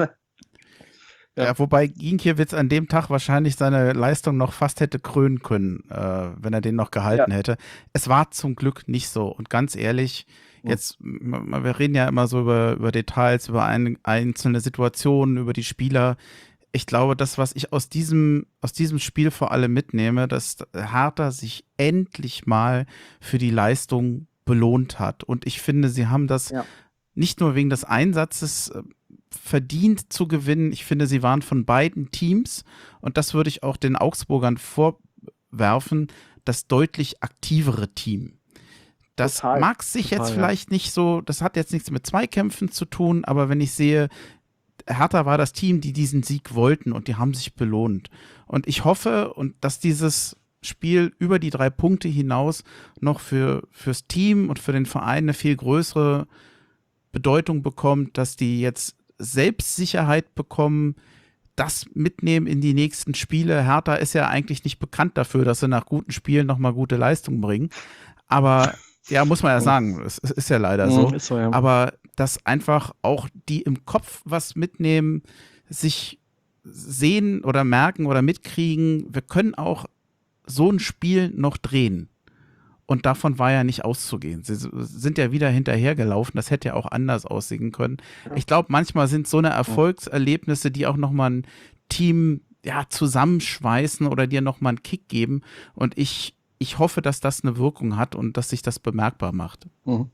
Ja. Ja, wobei Ginkiewicz an dem Tag wahrscheinlich seine Leistung noch fast hätte krönen können, äh, wenn er den noch gehalten Ja. hätte. Es war zum Glück nicht so. Und ganz ehrlich, jetzt, m- wir reden ja immer so über, über Details, über ein, einzelne Situationen, über die Spieler. Ich glaube, das, was ich aus diesem, aus diesem Spiel vor allem mitnehme, dass Hertha sich endlich mal für die Leistung belohnt hat. Und ich finde, sie haben das Ja. nicht nur wegen des Einsatzes äh, verdient zu gewinnen. Ich finde, sie waren von beiden Teams, und das würde ich auch den Augsburgern vorwerfen, das deutlich aktivere Team. Das Total. mag sich Total, jetzt ja. vielleicht nicht so, das hat jetzt nichts mit Zweikämpfen zu tun, aber wenn ich sehe, Hertha war das Team, die diesen Sieg wollten, und die haben sich belohnt. Und ich hoffe, und dass dieses Spiel über die drei Punkte hinaus noch für, fürs Team und für den Verein eine viel größere Bedeutung bekommt, dass die jetzt Selbstsicherheit bekommen, das mitnehmen in die nächsten Spiele. Hertha ist ja eigentlich nicht bekannt dafür, dass sie nach guten Spielen nochmal gute Leistung bringen. Aber ja, muss man ja sagen, es, es ist ja leider so. Mhm, ist so, ja. Aber dass einfach auch die im Kopf was mitnehmen, sich sehen oder merken oder mitkriegen, wir können auch so ein Spiel noch drehen. Und davon war ja nicht auszugehen. Sie sind ja wieder hinterhergelaufen. Das hätte ja auch anders aussehen können. Ich glaube, manchmal sind so eine Erfolgserlebnisse, die auch nochmal ein Team ja, zusammenschweißen oder dir nochmal einen Kick geben. Und ich, ich hoffe, dass das eine Wirkung hat und dass sich das bemerkbar macht. Mhm.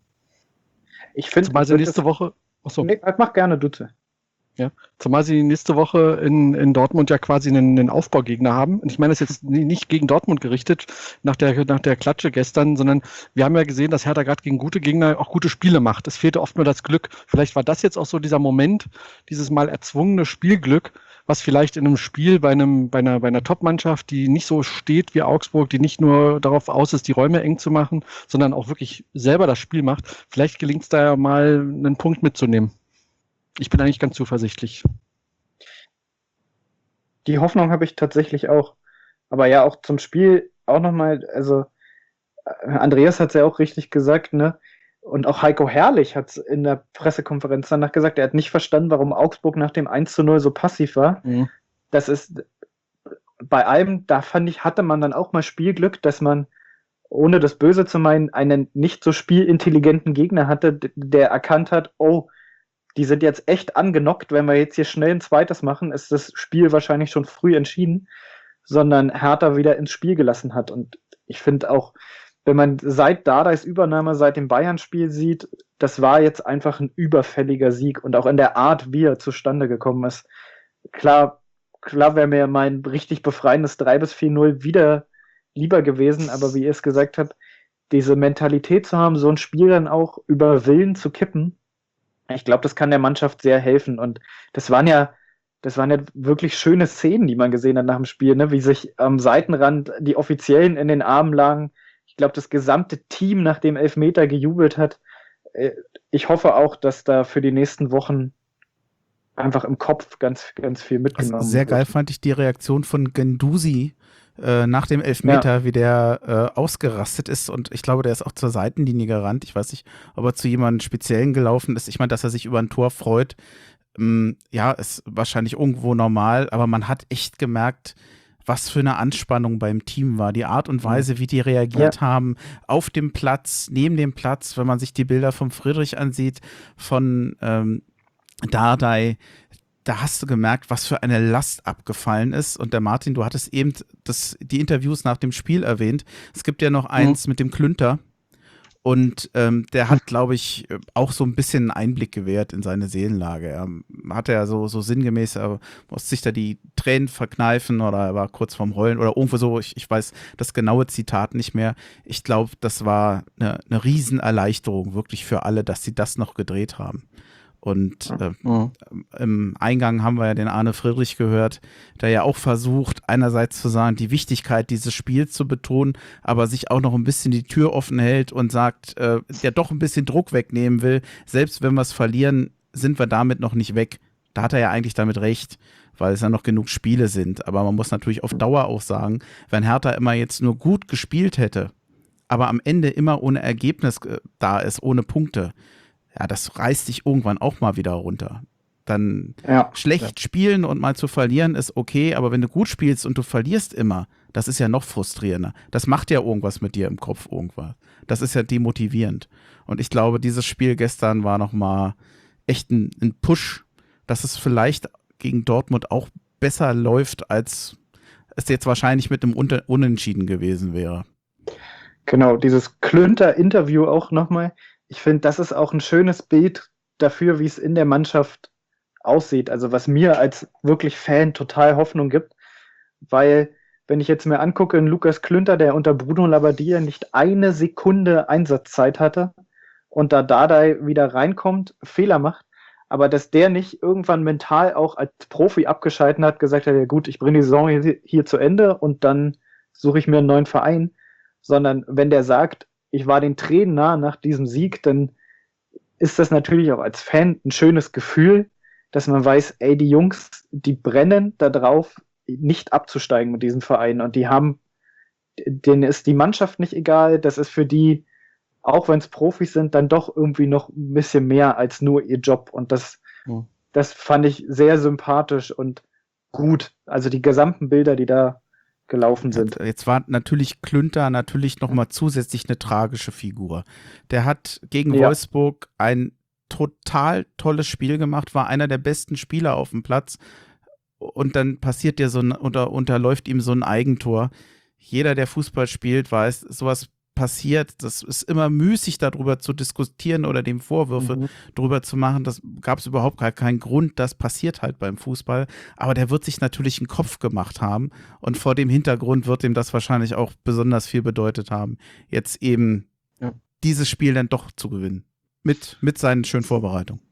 ich finde, Zumal sie nächste Woche, achso, Nee, mach gerne, Dutze. zumal sie nächste Woche in, in Dortmund ja quasi einen, einen Aufbaugegner haben. Und ich meine das jetzt ni- nicht gegen Dortmund gerichtet, nach der, nach der Klatsche gestern, sondern wir haben ja gesehen, dass Hertha gerade gegen gute Gegner auch gute Spiele macht. Es fehlte oft nur das Glück. Vielleicht war das jetzt auch so dieser Moment, dieses mal erzwungene Spielglück, was vielleicht in einem Spiel bei einem, bei einer, bei einer Top-Mannschaft, die nicht so steht wie Augsburg, die nicht nur darauf aus ist, die Räume eng zu machen, sondern auch wirklich selber das Spiel macht. Vielleicht gelingt es da ja mal, einen Punkt mitzunehmen. Ich bin eigentlich ganz zuversichtlich. die Hoffnung habe ich tatsächlich auch. Aber ja, auch zum Spiel auch nochmal, also Andreas hat es ja auch richtig gesagt, ne? Und auch Heiko Herrlich hat es in der Pressekonferenz danach gesagt, er hat nicht verstanden, warum Augsburg nach dem eins zu null so passiv war. Mhm. Das ist bei allem, da fand ich, hatte man dann auch mal Spielglück, dass man, ohne das Böse zu meinen, einen nicht so spielintelligenten Gegner hatte, der erkannt hat, oh, die sind jetzt echt angenockt, wenn wir jetzt hier schnell ein zweites machen, ist das Spiel wahrscheinlich schon früh entschieden, sondern Hertha wieder ins Spiel gelassen hat. Und ich finde auch, wenn man seit Dardais Übernahme, seit dem Bayern-Spiel sieht, das war jetzt einfach ein überfälliger Sieg und auch in der Art, wie er zustande gekommen ist. Klar, klar wäre mir mein richtig befreiendes drei bis vier null wieder lieber gewesen, aber wie ihr es gesagt habt, diese Mentalität zu haben, so ein Spiel dann auch über Willen zu kippen, ich glaube, das kann der Mannschaft sehr helfen. Und das waren ja, das waren ja wirklich schöne Szenen, die man gesehen hat nach dem Spiel, ne? Wie sich am Seitenrand die Offiziellen in den Armen lagen. Ich glaube, das gesamte Team nach dem Elfmeter gejubelt hat. Ich hoffe auch, dass da für die nächsten Wochen einfach im Kopf ganz, ganz viel mitgenommen wird. Also sehr geil fand ich die Reaktion von Guendouzi äh, nach dem Elfmeter, ja. wie der äh, ausgerastet ist. Und ich glaube, der ist auch zur Seitenlinie gerannt. Ich weiß nicht, ob er zu jemandem Speziellen gelaufen ist. Ich meine, dass er sich über ein Tor freut, ähm, ja, ist wahrscheinlich irgendwo normal. Aber man hat echt gemerkt, was für eine Anspannung beim Team war. Die Art und Weise, wie die reagiert ja. haben, auf dem Platz, neben dem Platz, wenn man sich die Bilder von Friedrich ansieht, von ähm, Dardai, da hast du gemerkt, was für eine Last abgefallen ist. Und der Martin, du hattest eben das, die Interviews nach dem Spiel erwähnt. Es gibt ja noch eins mhm. mit dem Klünter. Und ähm, der hat, glaube ich, auch so ein bisschen einen Einblick gewährt in seine Seelenlage. Er hatte ja so, so sinngemäß, er musste sich da die Tränen verkneifen oder er war kurz vorm Heulen oder irgendwo so. Ich, ich weiß das genaue Zitat nicht mehr. Ich glaube, das war eine, eine Riesenerleichterung wirklich für alle, dass sie das noch gedreht haben. Und äh, mhm. im Eingang haben wir ja den Arne Friedrich gehört, der ja auch versucht, einerseits zu sagen, die Wichtigkeit dieses Spiels zu betonen, aber sich auch noch ein bisschen die Tür offen hält und sagt, äh, der doch ein bisschen Druck wegnehmen will. Selbst wenn wir es verlieren, sind wir damit noch nicht weg. Da hat er ja eigentlich damit recht, weil es ja noch genug Spiele sind. Aber man muss natürlich auf Dauer auch sagen, wenn Hertha immer jetzt nur gut gespielt hätte, aber am Ende immer ohne Ergebnis äh, da ist, ohne Punkte, ja, das reißt dich irgendwann auch mal wieder runter. Dann ja, schlecht ja. spielen und mal zu verlieren ist okay, aber wenn du gut spielst und du verlierst immer, das ist ja noch frustrierender. Das macht ja irgendwas mit dir im Kopf irgendwas. Das ist ja demotivierend. Und ich glaube, dieses Spiel gestern war nochmal echt ein, ein Push, dass es vielleicht gegen Dortmund auch besser läuft, als es jetzt wahrscheinlich mit einem Unter- Unentschieden gewesen wäre. Genau, dieses Klünter-Interview auch nochmal. Ich finde, das ist auch ein schönes Bild dafür, wie es in der Mannschaft aussieht. Also was mir als wirklich Fan total Hoffnung gibt, weil wenn ich jetzt mir angucke, in Lukas Klünter, der unter Bruno Labbadia nicht eine Sekunde Einsatzzeit hatte und da Dardai wieder reinkommt, Fehler macht, aber dass der nicht irgendwann mental auch als Profi abgeschalten hat, gesagt hat, ja gut, ich bringe die Saison hier, hier zu Ende und dann suche ich mir einen neuen Verein, sondern wenn der sagt, ich war den Tränen nah nach diesem Sieg, dann ist das natürlich auch als Fan ein schönes Gefühl, dass man weiß, ey, die Jungs, die brennen da drauf, nicht abzusteigen mit diesem Verein. Und die haben, denen ist die Mannschaft nicht egal. Das ist für die, auch wenn es Profis sind, dann doch irgendwie noch ein bisschen mehr als nur ihr Job. Und das, mhm. das fand ich sehr sympathisch und gut. Also die gesamten Bilder, die da gelaufen sind. Jetzt war natürlich Klünter natürlich nochmal zusätzlich eine tragische Figur. Der hat gegen ja. Wolfsburg ein total tolles Spiel gemacht, war einer der besten Spieler auf dem Platz und dann passiert dir so ein, unter, unterläuft ihm so ein Eigentor. Jeder, der Fußball spielt, weiß, sowas passiert, das ist immer müßig, darüber zu diskutieren oder dem Vorwürfe mhm. drüber zu machen. Das gab es überhaupt gar keinen Grund, das passiert halt beim Fußball. Aber der wird sich natürlich einen Kopf gemacht haben und vor dem Hintergrund wird ihm das wahrscheinlich auch besonders viel bedeutet haben, jetzt eben ja. dieses Spiel dann doch zu gewinnen. Mit, mit seinen schönen Vorbereitungen.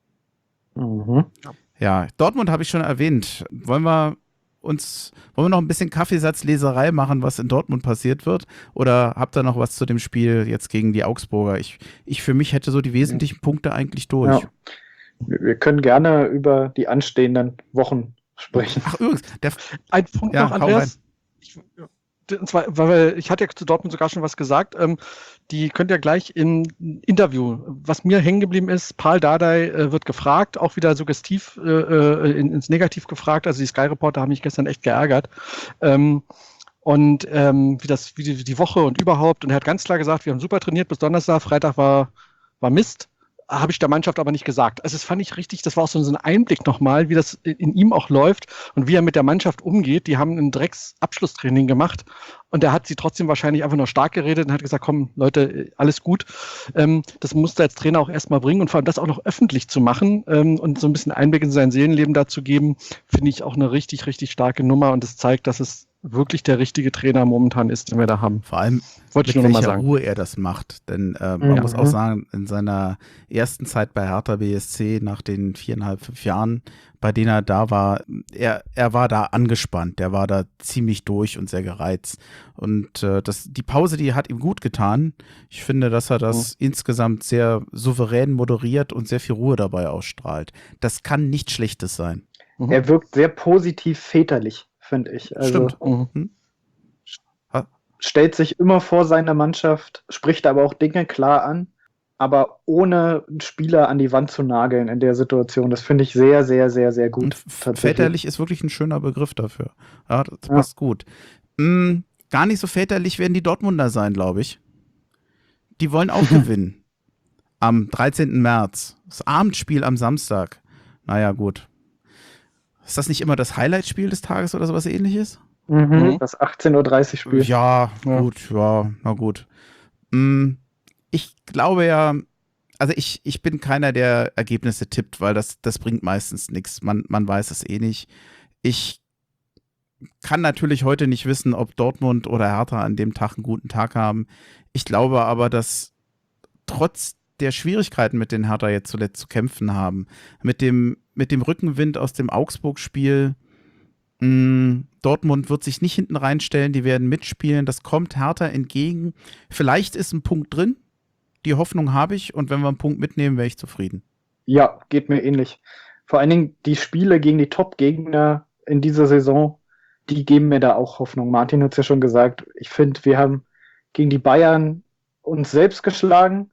Mhm. Ja, Dortmund habe ich schon erwähnt. Wollen wir uns, wollen wir noch ein bisschen Kaffeesatzleserei machen, was in Dortmund passiert wird? Oder habt ihr noch was zu dem Spiel jetzt gegen die Augsburger? Ich, ich für mich hätte so die wesentlichen Punkte eigentlich durch. Ja. Wir können gerne über die anstehenden Wochen sprechen. Ach, übrigens, der, Ein Punkt Ja, noch, hau Andreas. Ich, und zwar, weil ich hatte ja zu Dortmund sogar schon was gesagt. Ähm, die könnt ihr gleich im Interview, was mir hängen geblieben ist, Paul Dardai äh, wird gefragt, auch wieder suggestiv äh, äh, in, ins Negativ gefragt. Also die Sky Reporter haben mich gestern echt geärgert. Ähm, und ähm, wie das, wie die, die Woche und überhaupt. Und er hat ganz klar gesagt, wir haben super trainiert bis Donnerstag, Freitag war, war Mist. Habe ich der Mannschaft aber nicht gesagt. Also das fand ich richtig, das war auch so ein Einblick nochmal, wie das in ihm auch läuft und wie er mit der Mannschaft umgeht. Die haben ein Drecks-Abschlusstraining gemacht und er hat sie trotzdem wahrscheinlich einfach nur stark geredet und hat gesagt, komm Leute, alles gut. Ähm, das musste er als Trainer auch erstmal bringen und vor allem das auch noch öffentlich zu machen ähm, und so ein bisschen Einblick in sein Seelenleben dazu geben, finde ich auch eine richtig, richtig starke Nummer und es zeigt, dass es wirklich der richtige Trainer momentan ist, den wir da haben. vor allem Wollte ich mit nur noch mal welcher sagen. Ruhe er das macht. Denn äh, man Ja. muss auch sagen, in seiner ersten Zeit bei Hertha B S C, nach den viereinhalb, fünf Jahren, bei denen er da war, er, er war da angespannt, der war da ziemlich durch und sehr gereizt. Und äh, das, die Pause, die hat ihm gut getan. Ich finde, dass er das mhm. insgesamt sehr souverän moderiert und sehr viel Ruhe dabei ausstrahlt. Das kann nichts Schlechtes sein. Mhm. Er wirkt sehr positiv väterlich, finde ich. Also Stimmt. Mhm. stellt sich immer vor seiner Mannschaft, spricht aber auch Dinge klar an, aber ohne einen Spieler an die Wand zu nageln in der Situation. Das finde ich sehr, sehr, sehr, sehr gut. Und f- väterlich ist wirklich ein schöner Begriff dafür. Ja, das Ja. passt gut. Hm, gar nicht so väterlich werden die Dortmunder sein, glaube ich. Die wollen auch gewinnen. Am dreizehnten März. Das Abendspiel am Samstag. Naja, gut. Ist das nicht immer das Highlight-Spiel des Tages oder sowas ähnliches? Mhm, Mhm. das achtzehn Uhr dreißig Spiel. Ja, Ja. gut, ja, na gut. Hm, ich glaube ja, also ich, ich bin keiner, der Ergebnisse tippt, weil das, das bringt meistens nichts. Man, man weiß es eh nicht. Ich kann natürlich heute nicht wissen, ob Dortmund oder Hertha an dem Tag einen guten Tag haben. Ich glaube aber, dass trotz der Schwierigkeiten, mit denen Hertha jetzt zuletzt zu kämpfen haben, mit dem, mit dem Rückenwind aus dem Augsburg-Spiel, mh, Dortmund wird sich nicht hinten reinstellen, die werden mitspielen, das kommt Hertha entgegen. Vielleicht ist ein Punkt drin, die Hoffnung habe ich und wenn wir einen Punkt mitnehmen, wäre ich zufrieden. Ja, geht mir ähnlich. Vor allen Dingen die Spiele gegen die Top-Gegner in dieser Saison, die geben mir da auch Hoffnung. Martin hat es ja schon gesagt, ich finde, wir haben gegen die Bayern uns selbst geschlagen,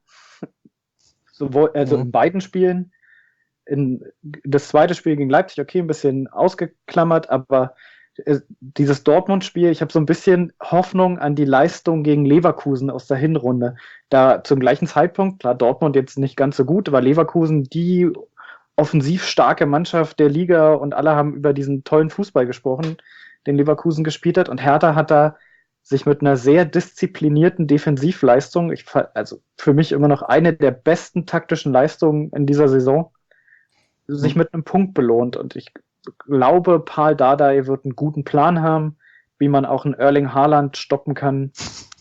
sowohl, also Mhm. in beiden Spielen. In, das zweite Spiel gegen Leipzig, okay, ein bisschen ausgeklammert, aber äh, dieses Dortmund-Spiel, ich habe so ein bisschen Hoffnung an die Leistung gegen Leverkusen aus der Hinrunde. Da zum gleichen Zeitpunkt, klar, Dortmund jetzt nicht ganz so gut, aber Leverkusen die offensiv starke Mannschaft der Liga und alle haben über diesen tollen Fußball gesprochen, den Leverkusen gespielt hat. Und Hertha hat da sich mit einer sehr disziplinierten Defensivleistung, ich, also für mich immer noch eine der besten taktischen Leistungen in dieser Saison, sich mit einem Punkt belohnt. Und ich glaube, Paul Dardai wird einen guten Plan haben, wie man auch einen Erling Haaland stoppen kann.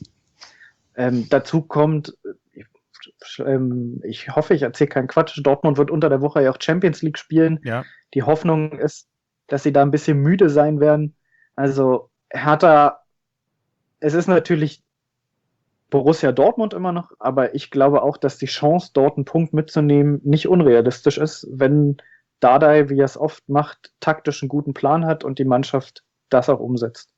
Ähm, dazu kommt, ich, ähm, ich hoffe, ich erzähle keinen Quatsch, Dortmund wird unter der Woche ja auch Champions League spielen. Ja. Die Hoffnung ist, dass sie da ein bisschen müde sein werden. Also Hertha, es ist natürlich Borussia Dortmund immer noch, aber ich glaube auch, dass die Chance, dort einen Punkt mitzunehmen, nicht unrealistisch ist, wenn Dardai, wie er es oft macht, taktisch einen guten Plan hat und die Mannschaft das auch umsetzt.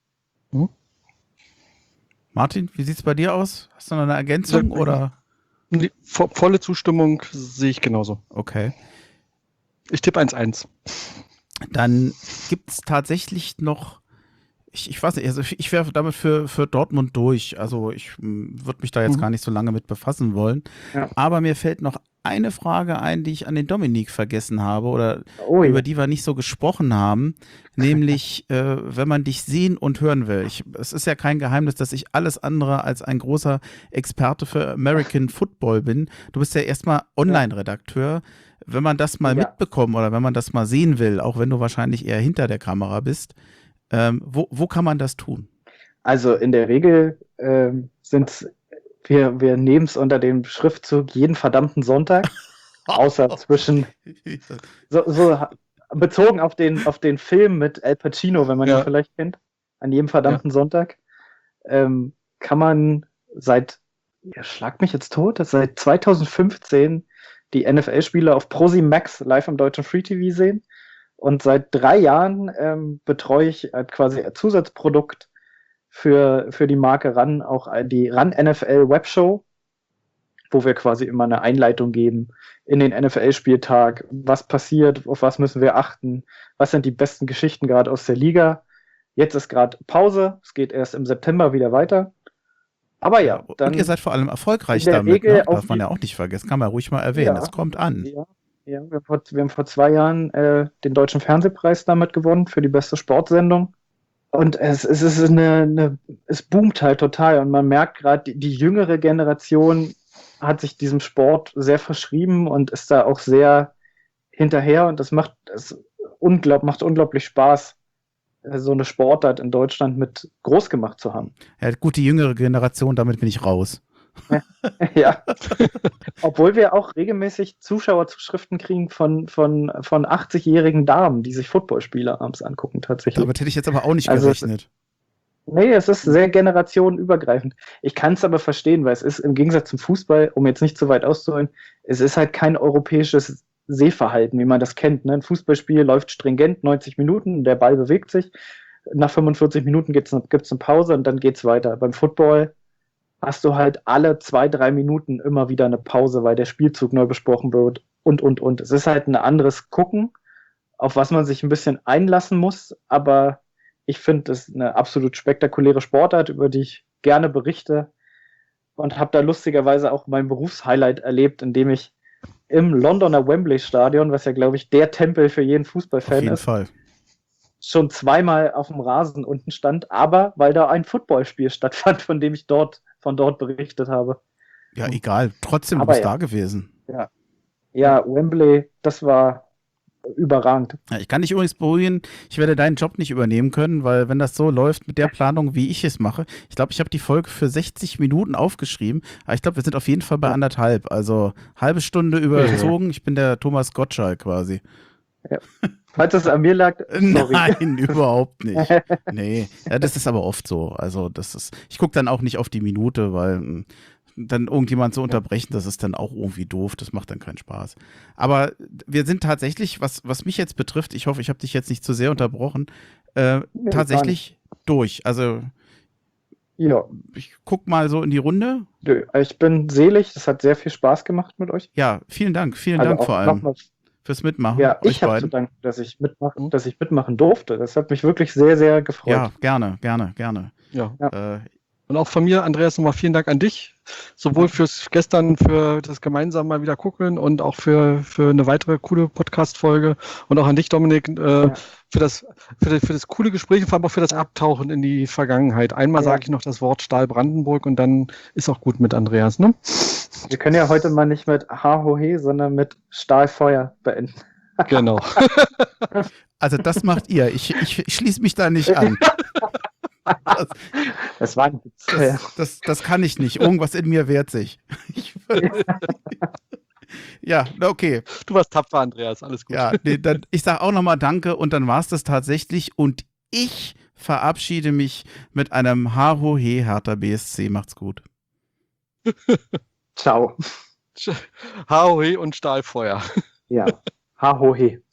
Martin, wie sieht es bei dir aus? Hast du noch eine Ergänzung Ja, oder? Nee, vo- volle Zustimmung sehe ich genauso. Okay. Ich tippe eins eins. Dann gibt es tatsächlich noch, ich, ich weiß nicht, also ich wäre damit für, für Dortmund durch. Also ich würde mich da jetzt Mhm. gar nicht so lange mit befassen wollen. Ja. Aber mir fällt noch eine Frage ein, die ich an den Dominik vergessen habe oder Oh, über ja. die wir nicht so gesprochen haben, nämlich äh, wenn man dich sehen und hören will. Ich, es ist ja kein Geheimnis, dass ich alles andere als ein großer Experte für American Football bin. Du bist ja erstmal Online-Redakteur. Wenn man das mal Ja. mitbekommen oder wenn man das mal sehen will, auch wenn du wahrscheinlich eher hinter der Kamera bist, ähm, wo, wo kann man das tun? Also in der Regel ähm, sind wir, wir nehmen es unter dem Schriftzug jeden verdammten Sonntag, außer zwischen, so, so bezogen auf den, auf den Film mit Al Pacino, wenn man Ja. ihn vielleicht kennt, an jedem verdammten Sonntag, ähm, kann man seit, ja, schlag mich jetzt tot, seit zwanzig fünfzehn die N F L-Spiele auf ProSieben Max live im deutschen Free T V sehen. Und seit drei Jahren ähm, betreue ich äh, quasi ein Zusatzprodukt für, für die Marke RAN, auch die RAN N F L Webshow, wo wir quasi immer eine Einleitung geben in den N F L-Spieltag. Was passiert, auf was müssen wir achten, was sind die besten Geschichten gerade aus der Liga. Jetzt ist gerade Pause, es geht erst im September wieder weiter. Aber ja, dann und ihr seid vor allem erfolgreich in der damit, Regel ne? Darf auf man die- ja auch nicht vergessen, kann man ruhig mal erwähnen, Ja. es kommt an. Ja, ja wir, haben vor, wir haben vor zwei Jahren äh, den Deutschen Fernsehpreis damit gewonnen für die beste Sportsendung. Und es, es ist eine, eine, es boomt halt total. Und man merkt gerade, die, die jüngere Generation hat sich diesem Sport sehr verschrieben und ist da auch sehr hinterher. Und das macht, das unglaub, macht unglaublich Spaß, äh, so eine Sportart in Deutschland mit groß gemacht zu haben. Ja, gut, die jüngere Generation, damit bin ich raus. Ja. Obwohl wir auch regelmäßig Zuschauerzuschriften kriegen von, von, von achtzig-jährigen Damen, die sich Footballspiele abends angucken, tatsächlich. Damit hätte ich jetzt aber auch nicht Also es- gerechnet. Nee, es ist sehr generationenübergreifend. Ich kann es aber verstehen, weil es ist im Gegensatz zum Fußball, um jetzt nicht zu weit auszuholen, es ist halt kein europäisches Sehverhalten, wie man das kennt. Ne? Ein Fußballspiel läuft stringent neunzig Minuten, der Ball bewegt sich. Nach fünfundvierzig Minuten gibt es eine Pause und dann geht's weiter. Beim Football hast du halt alle zwei, drei Minuten immer wieder eine Pause, weil der Spielzug neu besprochen wird und, und, und. Es ist halt ein anderes Gucken, auf was man sich ein bisschen einlassen muss, aber ich finde, das ist eine absolut spektakuläre Sportart, über die ich gerne berichte und habe da lustigerweise auch mein Berufshighlight erlebt, indem ich im Londoner Wembley Stadion, was ja, glaube ich, der Tempel für jeden Auf Fußballfan jeden ist, Fall. schon zweimal auf dem Rasen unten stand, aber weil da ein Footballspiel stattfand, von dem ich dort, von dort berichtet habe. Ja, egal. Trotzdem, du Aber bist ja. da gewesen. Ja, Wembley, das war überragend. Ja, ich kann dich übrigens beruhigen, ich werde deinen Job nicht übernehmen können, weil wenn das so läuft mit der Planung, wie ich es mache, ich glaube, ich habe die Folge für sechzig Minuten aufgeschrieben, aber ich glaube, wir sind auf jeden Fall bei anderthalb, also halbe Stunde überzogen, ich bin der Thomas Gottschalk quasi. Falls es an mir lag, sorry. Nein, überhaupt nicht. Nee, ja, das ist aber oft so, also das ist, ich gucke dann auch nicht auf die Minute, weil mh, dann irgendjemand zu unterbrechen, das ist dann auch irgendwie doof, das macht dann keinen Spaß. Aber wir sind tatsächlich, was, was mich jetzt betrifft, ich hoffe, ich habe dich jetzt nicht zu sehr unterbrochen, äh, Nee, tatsächlich durch. Also Ja, ich guck mal so in die Runde. nö, ich bin selig, das hat sehr viel Spaß gemacht mit euch. Ja, vielen Dank, vielen Also Dank auch vor allem nochmal- fürs Mitmachen. Ja, euch ich habe zu beiden. danken, dass ich mitmachen, Mhm. dass ich mitmachen durfte. Das hat mich wirklich sehr, sehr gefreut. Ja, gerne, gerne, gerne. Ja. Äh, Und auch von mir, Andreas, nochmal vielen Dank an dich. Sowohl fürs gestern, für das gemeinsam mal wieder gucken und auch für, für eine weitere coole Podcast-Folge. Und auch an dich, Dominik, äh, Ja. für, das, für, das, für das coole Gespräch und vor allem auch für das Abtauchen in die Vergangenheit. Einmal Ja. sage ich noch das Wort Stahl Brandenburg und dann ist auch gut mit Andreas, ne? Wir können ja heute mal nicht mit Ha-Ho-He, sondern mit Stahlfeuer beenden. Genau. also das macht ihr. Ich, ich, ich schließe mich da nicht an. Das, Das war ein Witz. Ja. das, das, das kann ich nicht. Irgendwas in mir wehrt sich. Ich, ja, okay. Du warst tapfer, Andreas. Alles gut. Ja, nee, dann, ich sage auch nochmal Danke und dann war es das tatsächlich. Und ich verabschiede mich mit einem Ha-Ho-He Hertha B S C. Macht's gut. Ciao. Haui und Stahlfeuer. Ja. Ha-Ho-He.